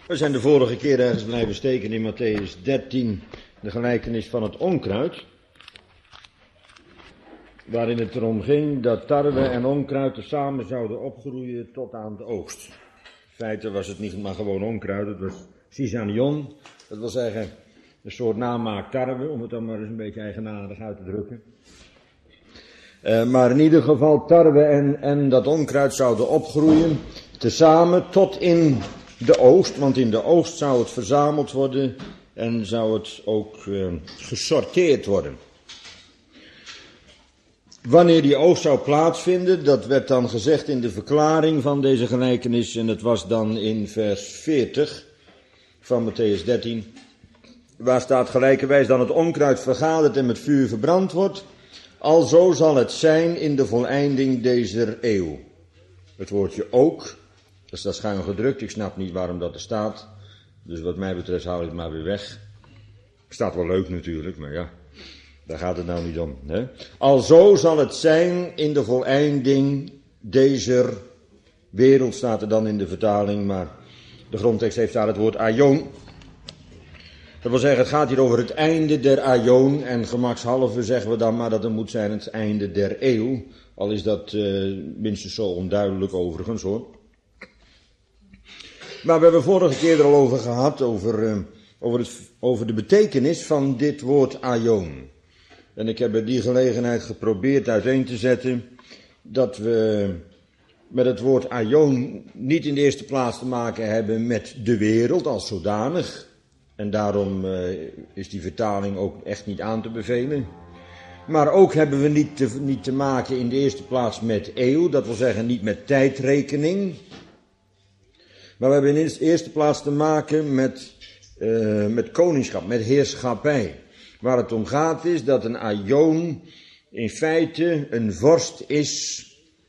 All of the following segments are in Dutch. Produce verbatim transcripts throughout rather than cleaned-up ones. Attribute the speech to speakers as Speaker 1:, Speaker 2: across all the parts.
Speaker 1: We zijn de vorige keer ergens blijven steken in Mattheüs dertien, de gelijkenis van het onkruid. Waarin het erom ging dat tarwe en onkruid tezamen zouden opgroeien tot aan de oogst. In feite was het niet maar gewoon onkruid, het was sisanion. Dat wil zeggen een soort namaak tarwe, om het dan maar eens een beetje eigenaardig uit te drukken. Uh, maar in ieder geval tarwe en, en dat onkruid zouden opgroeien tezamen tot in de oogst. Want in de oogst zou het verzameld worden en zou het ook uh, gesorteerd worden. Wanneer die oogst zou plaatsvinden, dat werd dan gezegd in de verklaring van deze gelijkenis. En dat was dan in vers veertig van Mattheüs dertien. Waar staat gelijkerwijs dan het onkruid vergaderd en met vuur verbrand wordt. Alzo zal het zijn in de voleinding deze eeuw. Het woordje ook, dat staat schuin gedrukt. Ik snap niet waarom dat er staat. Dus wat mij betreft haal ik het maar weer weg. Staat wel leuk natuurlijk, maar ja. Daar gaat het nou niet om. Hè? Alzo zal het zijn in de voleinding deze wereld, staat er dan in de vertaling, maar de grondtekst heeft daar het woord aion. Dat wil zeggen, het gaat hier over het einde der aion, en gemakshalve zeggen we dan maar dat het moet zijn het einde der eeuw. Al is dat uh, minstens zo onduidelijk overigens hoor. Maar we hebben vorige keer er al over gehad, over, uh, over, het, over de betekenis van dit woord aion. En ik heb bij die gelegenheid geprobeerd uiteen te zetten dat we met het woord aion niet in de eerste plaats te maken hebben met de wereld als zodanig. En daarom uh, is die vertaling ook echt niet aan te bevelen. Maar ook hebben we niet te, niet te maken in de eerste plaats met eeuw, dat wil zeggen niet met tijdrekening. Maar we hebben in de eerste plaats te maken met, uh, met koningschap, met heerschappij. Waar het om gaat is dat een aion in feite een vorst is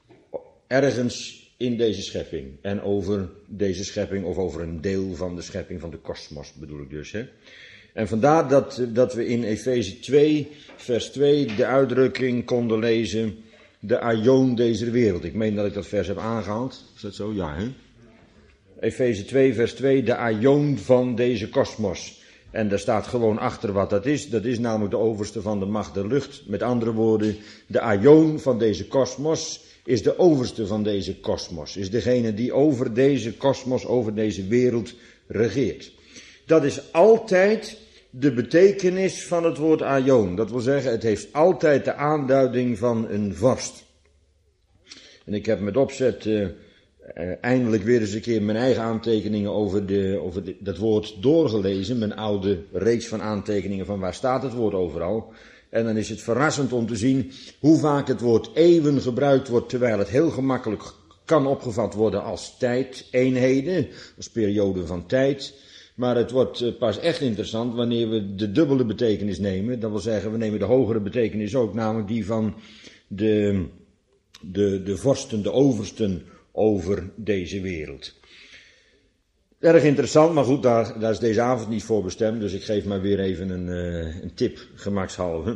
Speaker 1: ergens in deze schepping. En over deze schepping of over een deel van de schepping van de kosmos bedoel ik dus. Hè. En vandaar dat, dat we in Efeze twee vers twee de uitdrukking konden lezen. De aion deze wereld. Ik meen dat ik dat vers heb aangehaald. Is dat zo? Ja hè. Efeze twee vers twee, de aion van deze kosmos. En daar staat gewoon achter wat dat is. Dat is namelijk de overste van de macht der lucht. Met andere woorden, de aion van deze kosmos is de overste van deze kosmos. Is degene die over deze kosmos, over deze wereld regeert. Dat is altijd de betekenis van het woord aion. Dat wil zeggen, het heeft altijd de aanduiding van een vorst. En ik heb met opzet uh, Uh, eindelijk weer eens een keer mijn eigen aantekeningen over, de, over de, dat woord doorgelezen. Mijn oude reeks van aantekeningen van waar staat het woord overal. En dan is het verrassend om te zien hoe vaak het woord eeuwen gebruikt wordt, terwijl het heel gemakkelijk kan opgevat worden als tijdeenheden, als periode van tijd. Maar het wordt uh, pas echt interessant wanneer we de dubbele betekenis nemen. Dat wil zeggen, we nemen de hogere betekenis ook, namelijk die van de, de, de vorsten, de oversten over deze wereld. Erg interessant, maar goed, daar, daar is deze avond niet voor bestemd, dus ik geef maar weer even een, uh, een tip, gemakshalve.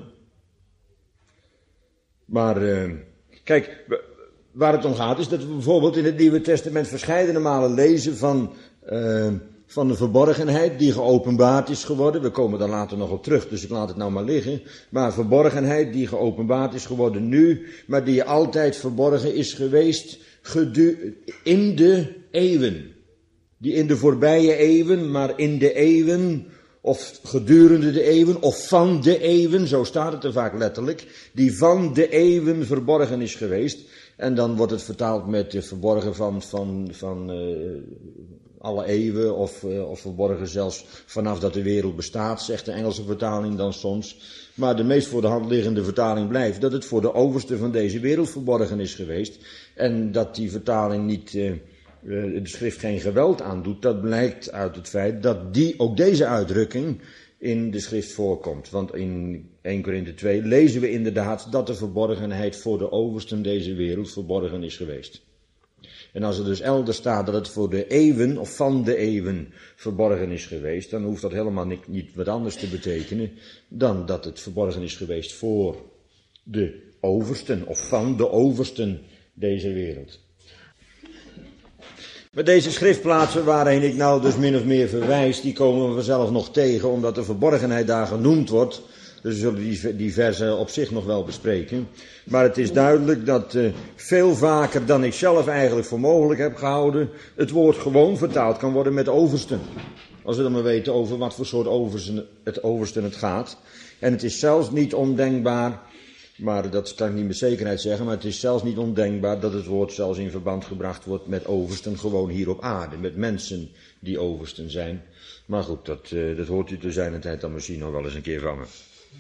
Speaker 1: Maar, uh, kijk, waar het om gaat is dat we bijvoorbeeld in het Nieuwe Testament verscheidene malen lezen van, uh, van de verborgenheid die geopenbaard is geworden. We komen daar later nog op terug, dus ik laat het nou maar liggen. Maar verborgenheid die geopenbaard is geworden nu, maar die altijd verborgen is geweest gedu- in de eeuwen. Die in de voorbije eeuwen, maar in de eeuwen, of gedurende de eeuwen, of van de eeuwen, zo staat het er vaak letterlijk, die van de eeuwen verborgen is geweest. En dan wordt het vertaald met uh, verborgen van, van, van uh, alle eeuwen, of, uh, of verborgen zelfs vanaf dat de wereld bestaat, zegt de Engelse vertaling dan soms. Maar de meest voor de hand liggende vertaling blijft dat het voor de overste van deze wereld verborgen is geweest. En dat die vertaling niet, uh, de schrift geen geweld aandoet, dat blijkt uit het feit dat die, ook deze uitdrukking in de schrift voorkomt. Want in Eerste Korinthe twee lezen we inderdaad dat de verborgenheid voor de oversten deze wereld verborgen is geweest. En als er dus elders staat dat het voor de eeuwen of van de eeuwen verborgen is geweest, dan hoeft dat helemaal niet, niet wat anders te betekenen dan dat het verborgen is geweest voor de oversten of van de oversten deze wereld. Maar deze schriftplaatsen waarin ik nou dus min of meer verwijs, die komen we vanzelf nog tegen, omdat de verborgenheid daar genoemd wordt. Dus we zullen die, die versen op zich nog wel bespreken. Maar het is duidelijk dat uh, veel vaker dan ik zelf eigenlijk voor mogelijk heb gehouden, het woord gewoon vertaald kan worden met oversten. Als we dan maar weten over wat voor soort oversten het, oversten het gaat. En het is zelfs niet ondenkbaar, maar dat kan ik niet met zekerheid zeggen, maar het is zelfs niet ondenkbaar dat het woord zelfs in verband gebracht wordt met oversten gewoon hier op aarde. Met mensen die oversten zijn. Maar goed, dat, uh, dat hoort u te zijn en tijd dan misschien nog wel eens een keer van me.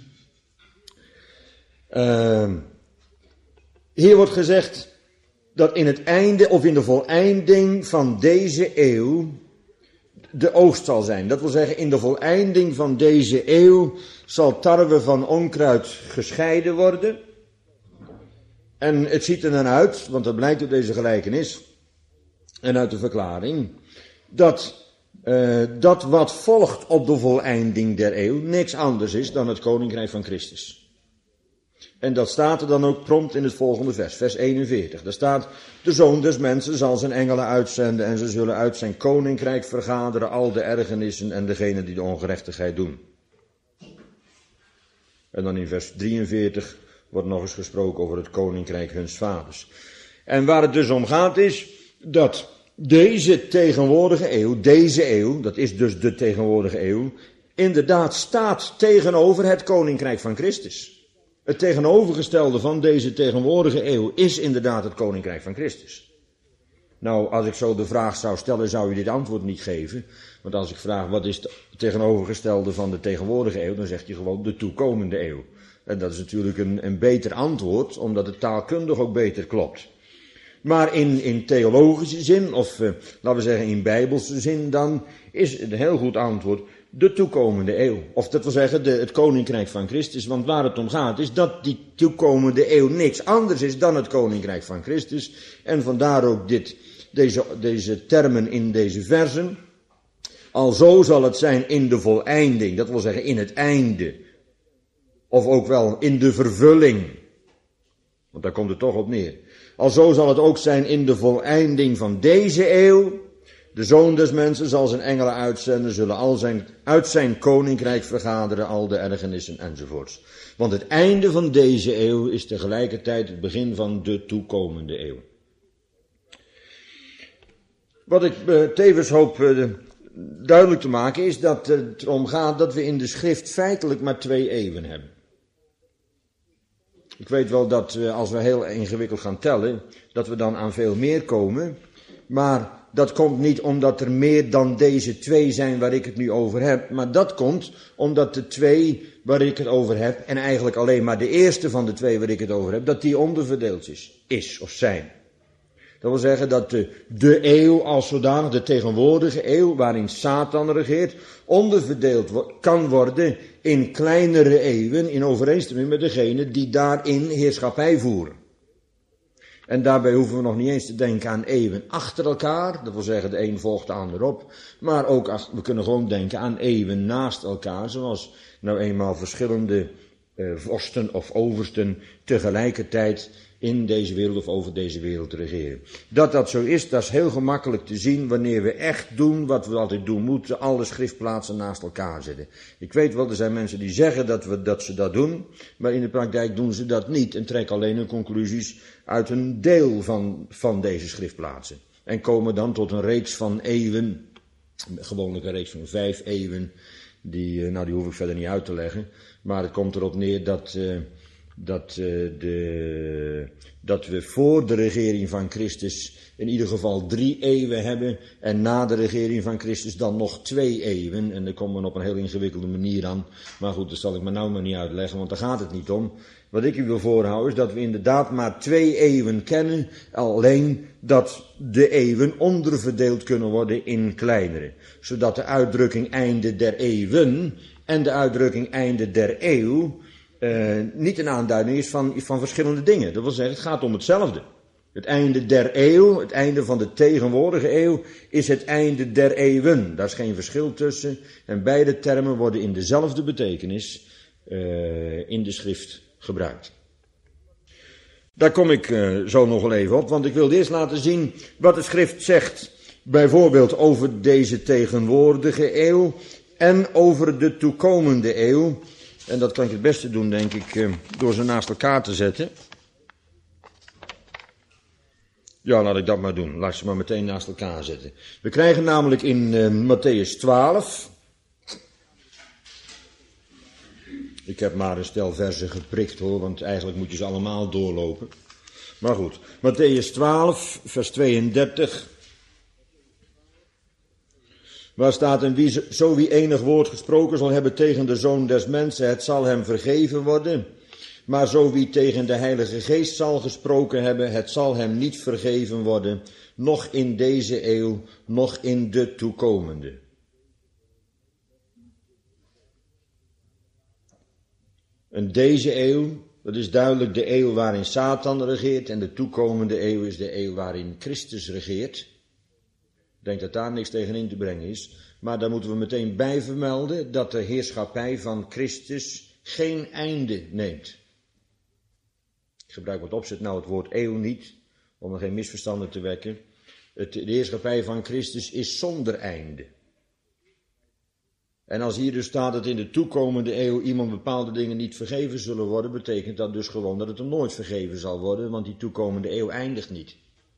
Speaker 1: Uh, hier wordt gezegd dat in het einde of in de voleinding van deze eeuw de oogst zal zijn. Dat wil zeggen, in de voleinding van deze eeuw zal tarwe van onkruid gescheiden worden. En het ziet er dan uit, want dat blijkt uit deze gelijkenis en uit de verklaring, dat uh, dat wat volgt op de voleinding der eeuw niks anders is dan het koninkrijk van Christus. En dat staat er dan ook prompt in het volgende vers, vers eenenveertig. Daar staat, de Zoon des Mensen zal zijn engelen uitzenden en ze zullen uit zijn koninkrijk vergaderen al de ergernissen en degenen die de ongerechtigheid doen. En dan in vers drieënveertig wordt nog eens gesproken over het koninkrijk huns vaders. En waar het dus om gaat is dat deze tegenwoordige eeuw, deze eeuw, dat is dus de tegenwoordige eeuw, inderdaad staat tegenover het koninkrijk van Christus. Het tegenovergestelde van deze tegenwoordige eeuw is inderdaad het koninkrijk van Christus. Nou, als ik zo de vraag zou stellen, zou je dit antwoord niet geven. Want als ik vraag, wat is het tegenovergestelde van de tegenwoordige eeuw, dan zegt je gewoon de toekomende eeuw. En dat is natuurlijk een, een beter antwoord, omdat het taalkundig ook beter klopt. Maar in, in theologische zin, of uh, laten we zeggen in bijbelse zin, dan is het een heel goed antwoord de toekomende eeuw. Of dat wil zeggen de, het koninkrijk van Christus. Want waar het om gaat is dat die toekomende eeuw niks anders is dan het koninkrijk van Christus. En vandaar ook dit, deze, deze termen in deze versen. Alzo zal het zijn in de voleinding, dat wil zeggen in het einde. Of ook wel in de vervulling. Want daar komt het toch op neer. Alzo zal het ook zijn in de voleinding van deze eeuw. De Zoon des Mensen zal zijn engelen uitzenden, zullen al zijn, uit zijn koninkrijk vergaderen, al de ergernissen enzovoorts. Want het einde van deze eeuw is tegelijkertijd het begin van de toekomende eeuw. Wat ik uh, tevens hoop uh, duidelijk te maken is dat uh, het erom gaat dat we in de schrift feitelijk maar twee eeuwen hebben. Ik weet wel dat uh, als we heel ingewikkeld gaan tellen, dat we dan aan veel meer komen, maar dat komt niet omdat er meer dan deze twee zijn waar ik het nu over heb, maar dat komt omdat de twee waar ik het over heb, en eigenlijk alleen maar de eerste van de twee waar ik het over heb, dat die onderverdeeld is, is of zijn. Dat wil zeggen dat de, de eeuw als zodanig, de tegenwoordige eeuw waarin Satan regeert, onderverdeeld kan worden in kleinere eeuwen in overeenstemming met degene die daarin heerschappij voeren. En daarbij hoeven we nog niet eens te denken aan eeuwen achter elkaar, dat wil zeggen de een volgt de ander op, maar ook we kunnen gewoon denken aan eeuwen naast elkaar, zoals nou eenmaal verschillende uh, vorsten of oversten tegelijkertijd in deze wereld of over deze wereld regeren. Dat dat zo is, dat is heel gemakkelijk te zien wanneer we echt doen wat we altijd doen moeten, alle schriftplaatsen naast elkaar zetten. Ik weet wel, er zijn mensen die zeggen dat, we, dat ze dat doen, maar in de praktijk doen ze dat niet en trekken alleen hun conclusies uit een deel van, van deze schriftplaatsen. En komen dan tot een reeks van eeuwen, gewoonlijk een reeks van vijf eeuwen, die, nou die hoef ik verder niet uit te leggen, maar het komt erop neer dat... Uh, Dat, uh, de, dat we voor de regering van Christus in ieder geval drie eeuwen hebben en na de regering van Christus dan nog twee eeuwen. En daar komen we op een heel ingewikkelde manier aan. Maar goed, dat zal ik me nou maar niet uitleggen, want daar gaat het niet om. Wat ik u wil voorhouden is dat we inderdaad maar twee eeuwen kennen, alleen dat de eeuwen onderverdeeld kunnen worden in kleinere. Zodat de uitdrukking einde der eeuwen en de uitdrukking einde der eeuw Uh, niet een aanduiding is van, van verschillende dingen. Dat wil zeggen, het gaat om hetzelfde. Het einde der eeuw, het einde van de tegenwoordige eeuw, is het einde der eeuwen. Daar is geen verschil tussen. En beide termen worden in dezelfde betekenis uh, in de schrift gebruikt. Daar kom ik uh, zo nog wel even op, want ik wil eerst laten zien wat de schrift zegt Bijvoorbeeld over deze tegenwoordige eeuw en over de toekomende eeuw. En dat kan ik het beste doen, denk ik, door ze naast elkaar te zetten. Ja, laat ik dat maar doen. Laat ze maar meteen naast elkaar zetten. We krijgen namelijk in uh, Mattheüs twaalf... Ik heb maar een stel versen geprikt hoor, want eigenlijk moet je ze allemaal doorlopen. Maar goed, Mattheüs twaalf, vers tweeëndertig. Waar staat: en wie, zo wie enig woord gesproken zal hebben tegen de Zoon des Mensen, het zal hem vergeven worden. Maar zo wie tegen de Heilige Geest zal gesproken hebben, het zal hem niet vergeven worden, noch in deze eeuw, noch in de toekomende. En deze eeuw, dat is duidelijk de eeuw waarin Satan regeert, en de toekomende eeuw is de eeuw waarin Christus regeert. Ik denk dat daar niks tegen in te brengen is, maar daar moeten we meteen bij vermelden dat de heerschappij van Christus geen einde neemt. Ik gebruik wat opzet nou het woord eeuw niet, om er geen misverstanden te wekken. Het, de heerschappij van Christus is zonder einde. En als hier dus staat dat in de toekomende eeuw iemand bepaalde dingen niet vergeven zullen worden, betekent dat dus gewoon dat het hem nooit vergeven zal worden, want die toekomende eeuw eindigt niet.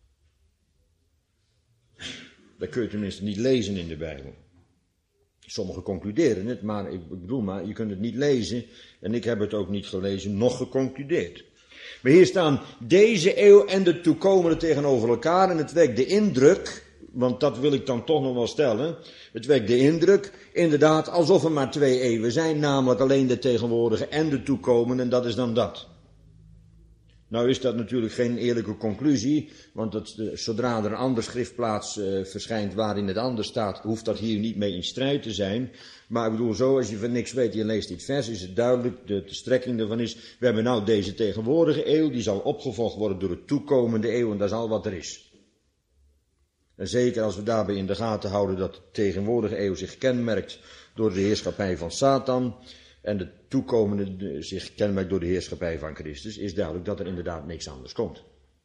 Speaker 1: Dat kun je tenminste niet lezen in de Bijbel. Sommigen concluderen het, maar ik bedoel maar, je kunt het niet lezen en ik heb het ook niet gelezen, noch geconcludeerd. Maar hier staan deze eeuw en de toekomende tegenover elkaar en het wekt de indruk, want dat wil ik dan toch nog wel stellen, het wekt de indruk, inderdaad, alsof er maar twee eeuwen zijn, namelijk alleen de tegenwoordige en de toekomende, en dat is dan dat. Nou is dat natuurlijk geen eerlijke conclusie, want het, zodra er een ander schriftplaats uh, verschijnt waarin het anders staat, hoeft dat hier niet mee in strijd te zijn. Maar ik bedoel zo, als je van niks weet, je leest dit vers, is het duidelijk, de, de strekking ervan is, we hebben nou deze tegenwoordige eeuw, die zal opgevolgd worden door de toekomende eeuw, en dat is al wat er is. En zeker als we daarbij in de gaten houden dat de tegenwoordige eeuw zich kenmerkt door de heerschappij van Satan en de toekomende zich kenmerkt door de heerschappij van Christus, is duidelijk dat er inderdaad niks anders komt.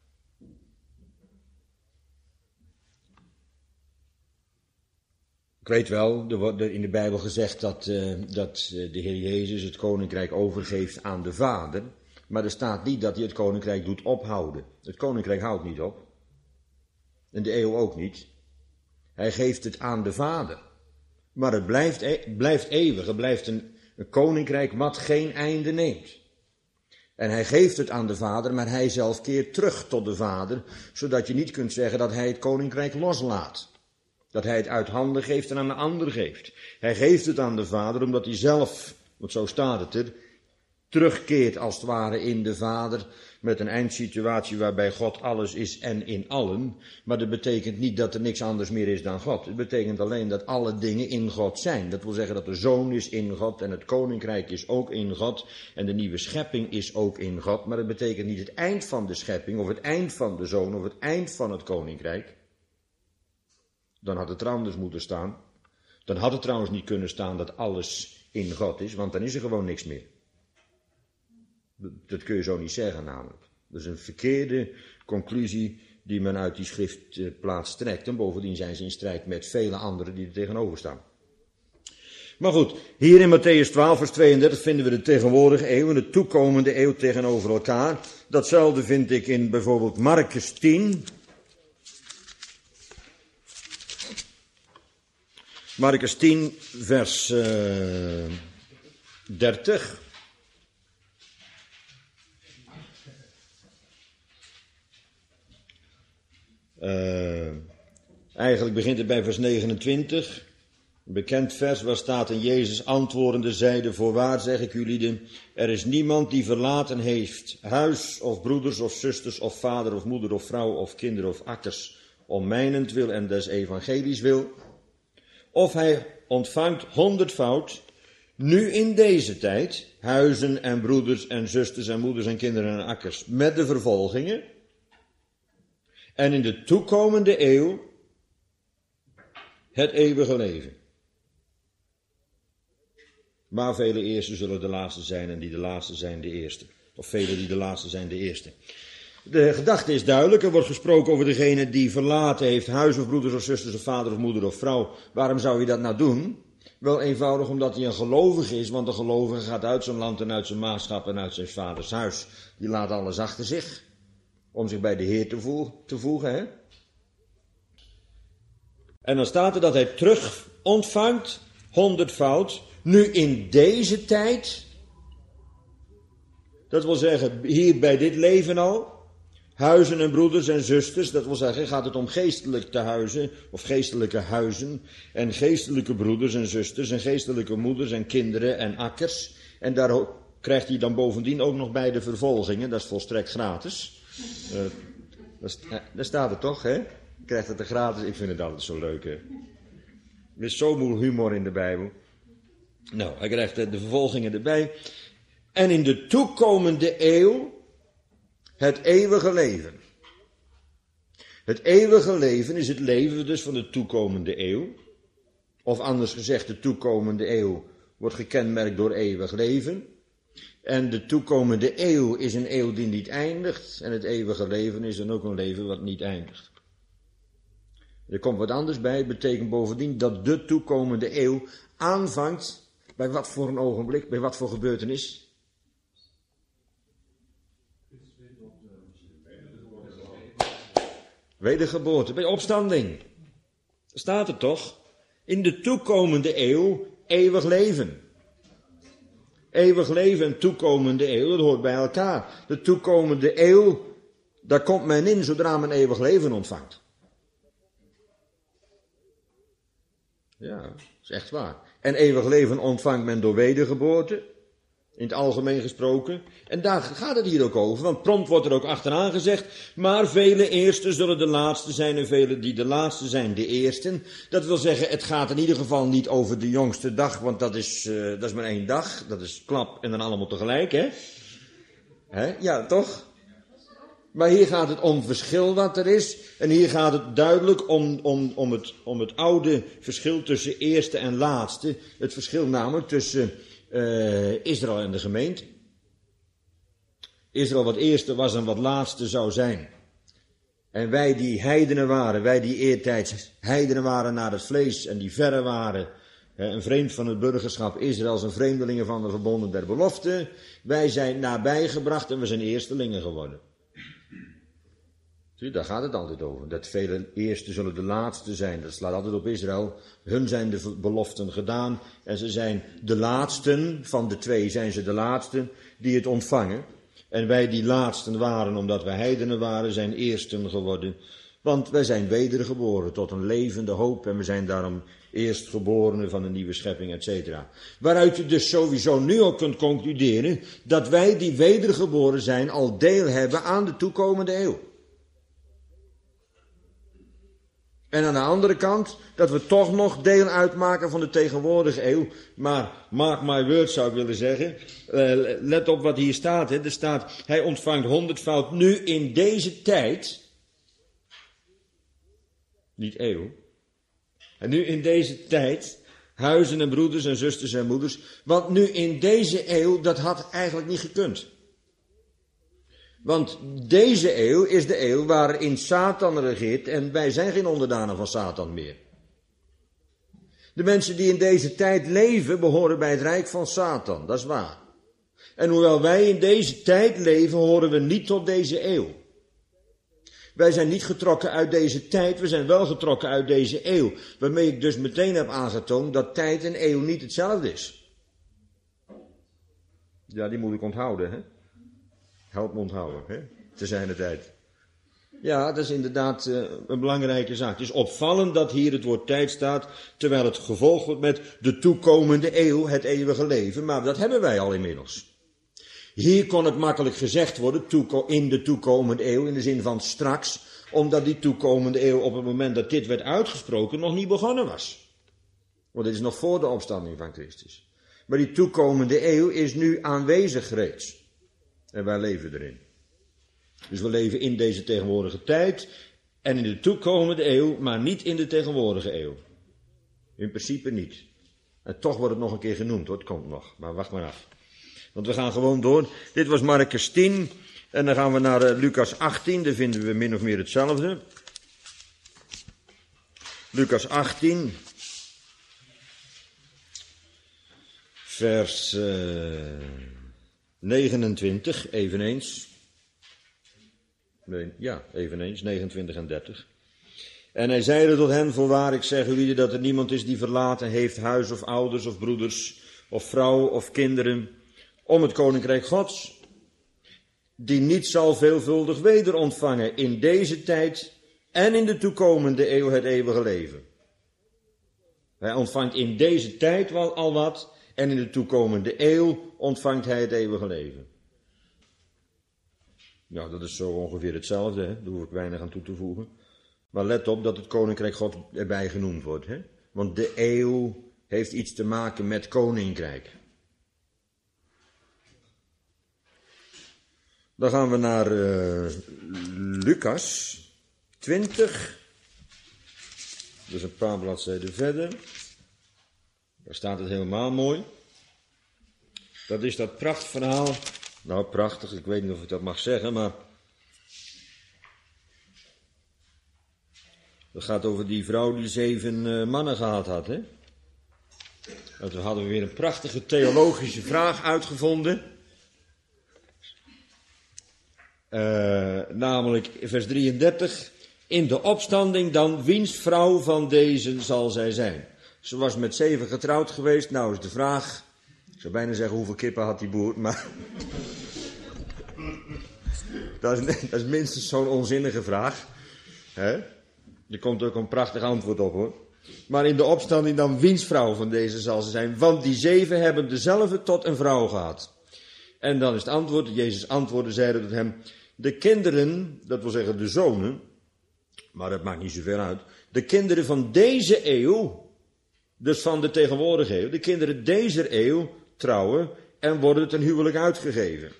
Speaker 1: Ik weet wel, er wordt in de Bijbel gezegd dat, uh, dat de Heer Jezus het koninkrijk overgeeft aan de Vader, maar er staat niet dat hij het koninkrijk doet ophouden. Het koninkrijk houdt niet op. En de eeuw ook niet. Hij geeft het aan de Vader. Maar het blijft, e- blijft eeuwig. Het blijft een, een koninkrijk wat geen einde neemt. En hij geeft het aan de Vader, maar hij zelf keert terug tot de Vader, zodat je niet kunt zeggen dat hij het koninkrijk loslaat. Dat hij het uit handen geeft en aan de ander geeft. Hij geeft het aan de Vader omdat hij zelf, want zo staat het er, terugkeert als het ware in de Vader, met een eindsituatie waarbij God alles is en in allen. Maar dat betekent niet dat er niks anders meer is dan God. Het betekent alleen dat alle dingen in God zijn. Dat wil zeggen dat de Zoon is in God en het koninkrijk is ook in God. En de nieuwe schepping is ook in God. Maar dat betekent niet het eind van de schepping of het eind van de Zoon of het eind van het koninkrijk. Dan had het er anders moeten staan. Dan had het trouwens niet kunnen staan dat alles in God is, want dan is er gewoon niks meer. Dat kun je zo niet zeggen namelijk. Dat is een verkeerde conclusie die men uit die schriftplaats trekt. En bovendien zijn ze in strijd met vele anderen die er tegenover staan. Maar goed, hier in Mattheüs twaalf vers tweeëndertig vinden we de tegenwoordige eeuw en de toekomende eeuw tegenover elkaar. Datzelfde vind ik in bijvoorbeeld Markus tien. Markus tien vers uh, dertig. Uh, eigenlijk begint het bij vers negenentwintig. Een bekend vers waar staat: en Jezus antwoordende zeide: voorwaar zeg ik u lieden, er is niemand die verlaten heeft huis of broeders of zusters of vader of moeder of vrouw of kinderen of akkers om mijnentwil en des evangelies wil, of hij ontvangt honderdvoud, nu in deze tijd, huizen en broeders en zusters en moeders en kinderen en akkers, met de vervolgingen, en in de toekomende eeuw het eeuwige leven. Maar vele eersten zullen de laatste zijn en die de laatste zijn de eerste. Of vele die de laatste zijn de eerste. De gedachte is duidelijk. Er wordt gesproken over degene die verlaten heeft huis of broeders of zusters of vader of moeder of vrouw. Waarom zou je dat nou doen? Wel eenvoudig omdat hij een gelovige is, want een gelovige gaat uit zijn land en uit zijn maatschap en uit zijn vaders huis. Die laat alles achter zich, om zich bij de Heer te, voeg, te voegen. Hè? En dan staat er dat hij terug ontvangt, honderdvoud, nu in deze tijd. Dat wil zeggen, hier bij dit leven al. Huizen en broeders en zusters, dat wil zeggen, gaat het om geestelijke huizen, of geestelijke huizen, en geestelijke broeders en zusters, en geestelijke moeders en kinderen en akkers. En daar krijgt hij dan bovendien ook nog bij de vervolgingen, dat is volstrekt gratis. Uh, dat, uh, daar staat het toch, hè? Krijgt het er gratis, ik vind het altijd zo leuk, hè? Er is zoveel humor in de Bijbel. Nou, hij krijgt de vervolgingen erbij. En in de toekomende eeuw het eeuwige leven. Het eeuwige leven is het leven dus van de toekomende eeuw. Of anders gezegd, de toekomende eeuw wordt gekenmerkt door eeuwig leven. En de toekomende eeuw is een eeuw die niet eindigt. En het eeuwige leven is dan ook een leven wat niet eindigt. Er komt wat anders bij, betekent bovendien dat de toekomende eeuw aanvangt bij wat voor een ogenblik, bij wat voor gebeurtenis? Wedergeboorte, bij opstanding. Staat er toch? In de toekomende eeuw eeuwig leven. Eeuwig leven en toekomende eeuw, dat hoort bij elkaar. De toekomende eeuw, daar komt men in zodra men eeuwig leven ontvangt. Ja, dat is echt waar. En eeuwig leven ontvangt men door wedergeboorte. In het algemeen gesproken. En daar gaat het hier ook over. Want prompt wordt er ook achteraan gezegd. Maar vele eersten zullen de laatste zijn. En vele die de laatste zijn de eersten. Dat wil zeggen, het gaat in ieder geval niet over de jongste dag. Want dat is, uh, dat is maar één dag. Dat is klap en dan allemaal tegelijk, hè? Hè? Ja, toch? Maar hier gaat het om verschil wat er is. En hier gaat het duidelijk om, om, om, het, om het oude verschil tussen eerste en laatste. Het verschil namelijk tussen uh, Israël en de gemeente. Israël wat eerste was en wat laatste zou zijn. En wij die heidenen waren, wij die eertijds heidenen waren naar het vlees en die verre waren, een vreemd van het burgerschap Israëls en vreemdelingen van de verbonden der belofte. Wij zijn nabijgebracht en we zijn eerstelingen geworden. Zie, daar gaat het altijd over. Dat vele eerste zullen de laatste zijn. Dat slaat altijd op Israël. Hun zijn de beloften gedaan. En ze zijn de laatsten, van de twee zijn ze de laatsten, die het ontvangen. En wij die laatsten waren, omdat wij heidenen waren, zijn eersten geworden. Want wij zijn wedergeboren tot een levende hoop. En we zijn daarom eerstgeborenen van een nieuwe schepping, et cetera. Waaruit je dus sowieso nu al kunt concluderen dat wij die wedergeboren zijn al deel hebben aan de toekomende eeuw. En aan de andere kant, dat we toch nog deel uitmaken van de tegenwoordige eeuw. Maar, mark my word zou ik willen zeggen, uh, let op wat hier staat. Hè. Er staat, hij ontvangt honderdvoud nu in deze tijd. Niet eeuw. En nu in deze tijd, huizen en broeders en zusters en moeders. Want nu in deze eeuw, dat had eigenlijk niet gekund. Want deze eeuw is de eeuw waarin Satan regeert en wij zijn geen onderdanen van Satan meer. De mensen die in deze tijd leven behoren bij het rijk van Satan, dat is waar. En hoewel wij in deze tijd leven, horen we niet tot deze eeuw. Wij zijn niet getrokken uit deze tijd, we zijn wel getrokken uit deze eeuw. Waarmee ik dus meteen heb aangetoond dat tijd en eeuw niet hetzelfde is. Ja, die moet ik onthouden, hè. Help me onthouden, hè? Te zijner tijd. Ja, dat is inderdaad uh, een belangrijke zaak. Het is opvallend dat hier het woord tijd staat, terwijl het gevolgd wordt met de toekomende eeuw, het eeuwige leven. Maar dat hebben wij al inmiddels. Hier kon het makkelijk gezegd worden, toeko- in de toekomende eeuw, in de zin van straks, omdat die toekomende eeuw op het moment dat dit werd uitgesproken nog niet begonnen was. Want dit is nog voor de opstanding van Christus. Maar die toekomende eeuw is nu aanwezig reeds. En wij leven erin. Dus we leven in deze tegenwoordige tijd en in de toekomende eeuw, maar niet in de tegenwoordige eeuw. In principe niet. En toch wordt het nog een keer genoemd hoor, het komt nog. Maar wacht maar af. Want we gaan gewoon door. Dit was Markus tien En dan gaan we naar uh, Lucas achttien, daar vinden we min of meer hetzelfde. Lucas achttien, vers uh, negenentwintig, eveneens. Nee, ja, eveneens, negenentwintig en dertig. En hij zeide tot hen, voorwaar ik zeg u dat er niemand is die verlaten heeft huis of ouders of broeders of vrouw of kinderen om het koninkrijk Gods, die niet zal veelvuldig weder ontvangen in deze tijd en in de toekomende eeuw het eeuwige leven. Hij ontvangt in deze tijd wel al wat en in de toekomende eeuw ontvangt hij het eeuwige leven. Nou, dat is zo ongeveer hetzelfde, hè? Daar hoef ik weinig aan toe te voegen. Maar let op dat het koninkrijk God erbij genoemd wordt, hè? Want de eeuw heeft iets te maken met koninkrijk. Dan gaan we naar uh, Lucas twintig. Dus een paar bladzijden verder. Daar staat het helemaal mooi. Dat is dat prachtverhaal. Nou, prachtig, ik weet niet of ik dat mag zeggen, maar dat gaat over die vrouw die zeven uh, mannen gehad had, hè? En toen hadden we weer een prachtige theologische vraag uitgevonden. Uh, namelijk vers drieëndertig. In de opstanding dan, wiens vrouw van deze zal zij zijn? Ze was met zeven getrouwd geweest. Nou is de vraag, ik zou bijna zeggen hoeveel kippen had die boer, maar dat, is, dat is minstens zo'n onzinnige vraag. Hè? Er komt ook een prachtig antwoord op, hoor. Maar in de opstanding dan, wiens vrouw van deze zal ze zijn? Want die zeven hebben dezelfde tot een vrouw gehad. En dan is het antwoord, Jezus antwoordde, zeide tot hem, de kinderen, dat wil zeggen de zonen, maar dat maakt niet zoveel uit, de kinderen van deze eeuw, dus van de tegenwoordige eeuw, de kinderen deze eeuw trouwen en worden ten huwelijk uitgegeven.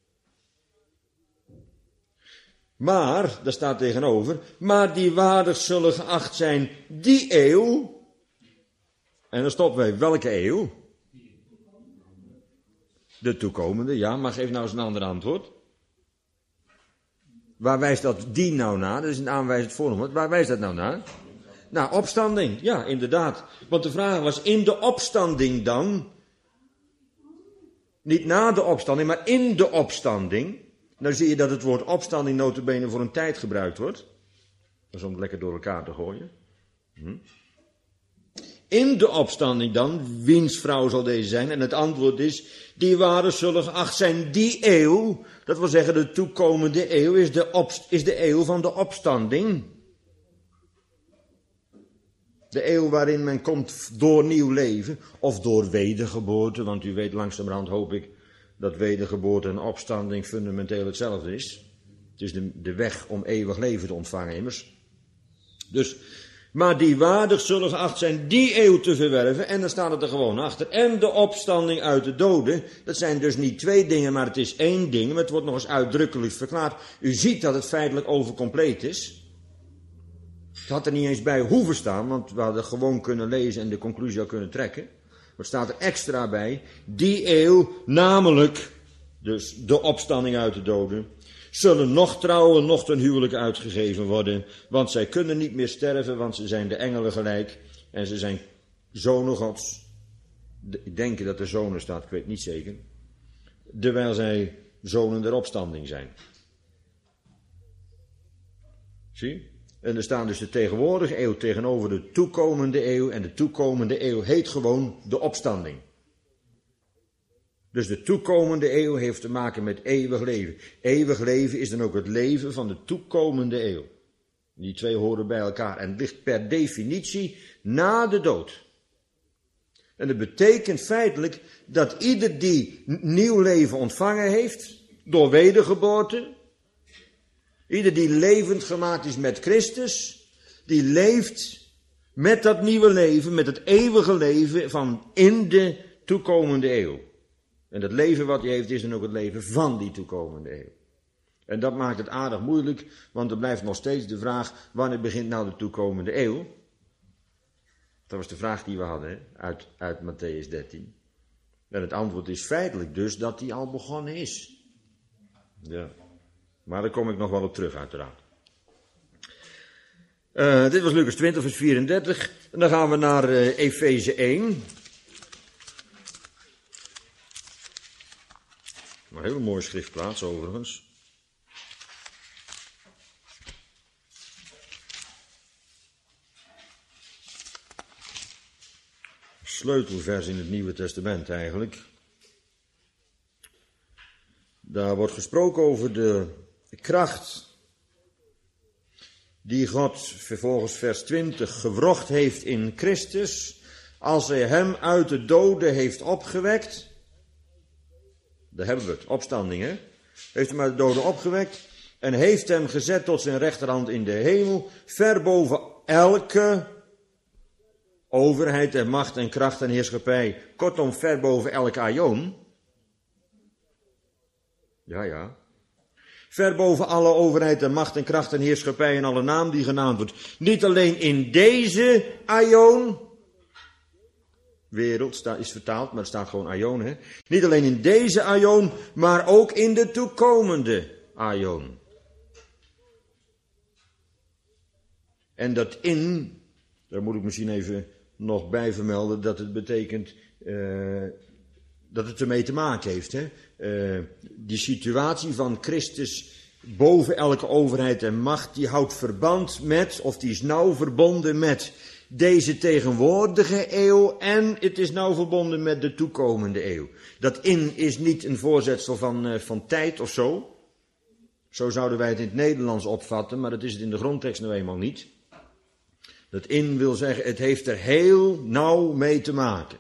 Speaker 1: Maar, daar staat tegenover, maar die waardig zullen geacht zijn die eeuw, en dan stoppen wij, welke eeuw? De toekomende, ja, maar geef nou eens een ander antwoord. Waar wijst dat die nou naar? Dat is een aanwijzend voornaamwoord. Waar wijst dat nou naar? Nou, opstanding, ja, inderdaad. Want de vraag was, in de opstanding dan, niet na de opstanding, maar in de opstanding. Nou zie je dat het woord opstanding nota bene voor een tijd gebruikt wordt. Dat is om het lekker door elkaar te gooien. Hm. In de opstanding dan, wiens vrouw zal deze zijn? En het antwoord is, die waren zullen geacht zijn die eeuw. Dat wil zeggen, de toekomende eeuw is de, opst- is de eeuw van de opstanding. De eeuw waarin men komt door nieuw leven, of door wedergeboorte. Want u weet langzamerhand, hoop ik, dat wedergeboorte en opstanding fundamenteel hetzelfde is. Het is de, de weg om eeuwig leven te ontvangen immers. Dus, maar die waardig zullen geacht zijn die eeuw te verwerven, en dan staat het er gewoon achter. En de opstanding uit de doden, dat zijn dus niet twee dingen, maar het is één ding, maar het wordt nog eens uitdrukkelijk verklaard. U ziet dat het feitelijk overcompleet is. Het had er niet eens bij hoeven staan, want we hadden gewoon kunnen lezen en de conclusie al kunnen trekken. Maar het staat er extra bij, die eeuw, namelijk, dus de opstanding uit de doden, zullen nog trouwen, nog ten huwelijk uitgegeven worden, want zij kunnen niet meer sterven, want ze zijn de engelen gelijk en ze zijn zonen Gods. Ik denk dat er zonen staat, ik weet niet zeker, terwijl zij zonen der opstanding zijn. Zie? En er staan dus de tegenwoordige eeuw tegenover de toekomende eeuw, en de toekomende eeuw heet gewoon de opstanding. Dus de toekomende eeuw heeft te maken met eeuwig leven. Eeuwig leven is dan ook het leven van de toekomende eeuw. Die twee horen bij elkaar en ligt per definitie na de dood. En dat betekent feitelijk dat ieder die nieuw leven ontvangen heeft, door wedergeboorte, ieder die levend gemaakt is met Christus, die leeft met dat nieuwe leven, met het eeuwige leven van in de toekomende eeuw. En dat leven wat hij heeft is dan ook het leven van die toekomende eeuw. En dat maakt het aardig moeilijk, want er blijft nog steeds de vraag, wanneer begint nou de toekomende eeuw? Dat was de vraag die we hadden, hè? Uit, uit Mattheüs dertien. En het antwoord is feitelijk dus dat die al begonnen is. Ja. Maar daar kom ik nog wel op terug uiteraard. Uh, dit was Lucas twintig vers vierendertig. En dan gaan we naar uh, Efeze één. Een hele mooie schriftplaats overigens. Sleutelvers in het Nieuwe Testament eigenlijk. Daar wordt gesproken over de kracht die God, vervolgens vers twintig, gewrocht heeft in Christus, als hij hem uit de doden heeft opgewekt. Daar hebben we het, opstanding hè. Heeft hem uit de doden opgewekt en heeft hem gezet tot zijn rechterhand in de hemel, ver boven elke overheid en macht en kracht en heerschappij. Kortom, ver boven elke aion. Ja, ja. Ver boven alle overheid en macht en kracht en heerschappij en alle naam die genaamd wordt. Niet alleen in deze aion. Wereld staat, is vertaald, maar het staat gewoon aion, hè. Niet alleen in deze aion, maar ook in de toekomende aion. En dat in, daar moet ik misschien even nog bij vermelden, dat het betekent, uh, dat het ermee te maken heeft, hè. Uh, die situatie van Christus boven elke overheid en macht, die houdt verband met, of die is nauw verbonden met deze tegenwoordige eeuw en het is nauw verbonden met de toekomende eeuw. Dat in is niet een voorzetsel van, uh, van tijd of zo. Zo zouden wij het in het Nederlands opvatten, maar dat is het in de grondtekst nou eenmaal niet. Dat in wil zeggen, het heeft er heel nauw mee te maken.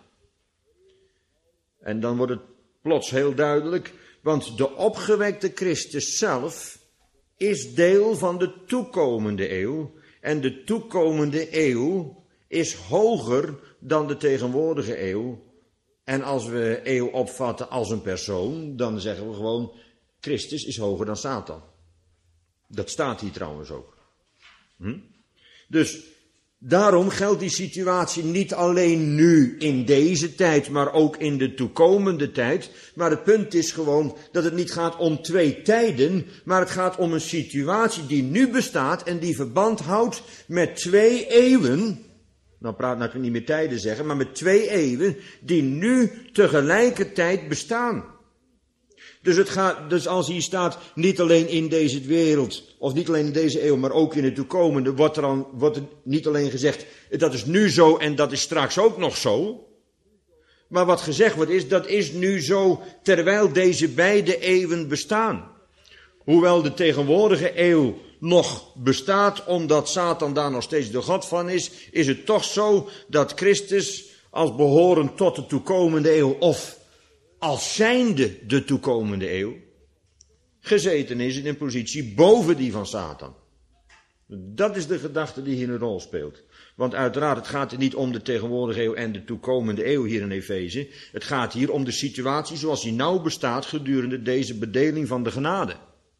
Speaker 1: En dan wordt het plots heel duidelijk, want de opgewekte Christus zelf is deel van de toekomende eeuw. En de toekomende eeuw is hoger dan de tegenwoordige eeuw. En als we eeuw opvatten als een persoon, dan zeggen we gewoon, Christus is hoger dan Satan. Dat staat hier trouwens ook. Hm? Dus daarom geldt die situatie niet alleen nu in deze tijd, maar ook in de toekomende tijd. Maar het punt is gewoon dat het niet gaat om twee tijden, maar het gaat om een situatie die nu bestaat en die verband houdt met twee eeuwen. Nou praat nou niet meer tijden zeggen, maar met twee eeuwen die nu tegelijkertijd bestaan. Dus, het gaat, dus als hier staat, niet alleen in deze wereld, of niet alleen in deze eeuw, maar ook in de toekomende, wordt er, dan, wordt er niet alleen gezegd, dat is nu zo en dat is straks ook nog zo. Maar wat gezegd wordt is, dat is nu zo terwijl deze beide eeuwen bestaan. Hoewel de tegenwoordige eeuw nog bestaat, omdat Satan daar nog steeds de God van is, is het toch zo dat Christus als behorend tot de toekomende eeuw, of als zijnde de toekomende eeuw, gezeten is in een positie boven die van Satan. Dat is de gedachte die hier een rol speelt. Want uiteraard, het gaat er niet om de tegenwoordige eeuw en de toekomende eeuw hier in Efeze. Het gaat hier om de situatie zoals die nou bestaat gedurende deze bedeling van de genade.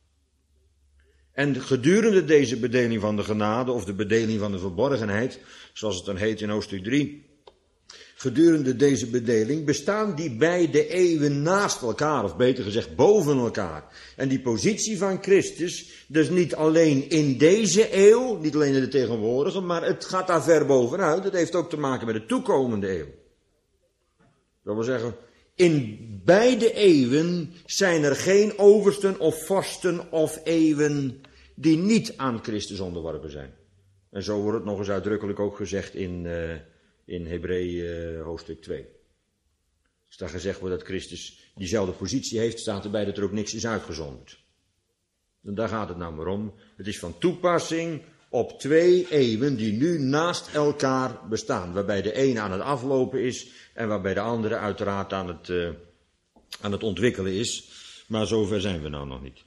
Speaker 1: En gedurende deze bedeling van de genade, of de bedeling van de verborgenheid, zoals het dan heet in hoofdstuk drie, gedurende deze bedeling bestaan die beide eeuwen naast elkaar, of beter gezegd boven elkaar. En die positie van Christus, dus niet alleen in deze eeuw, niet alleen in de tegenwoordige, maar het gaat daar ver bovenuit. Het heeft ook te maken met de toekomende eeuw. Dat wil zeggen, in beide eeuwen zijn er geen oversten of vorsten of eeuwen die niet aan Christus onderworpen zijn. En zo wordt het nog eens uitdrukkelijk ook gezegd in Uh, in Hebreeën hoofdstuk twee. Als daar gezegd wordt dat Christus diezelfde positie heeft, staat erbij dat er ook niks is uitgezonderd. En daar gaat het nou maar om. Het is van toepassing op twee eeuwen die nu naast elkaar bestaan. Waarbij de ene aan het aflopen is en waarbij de andere uiteraard aan het, uh, aan het ontwikkelen is. Maar zover zijn we nou nog niet.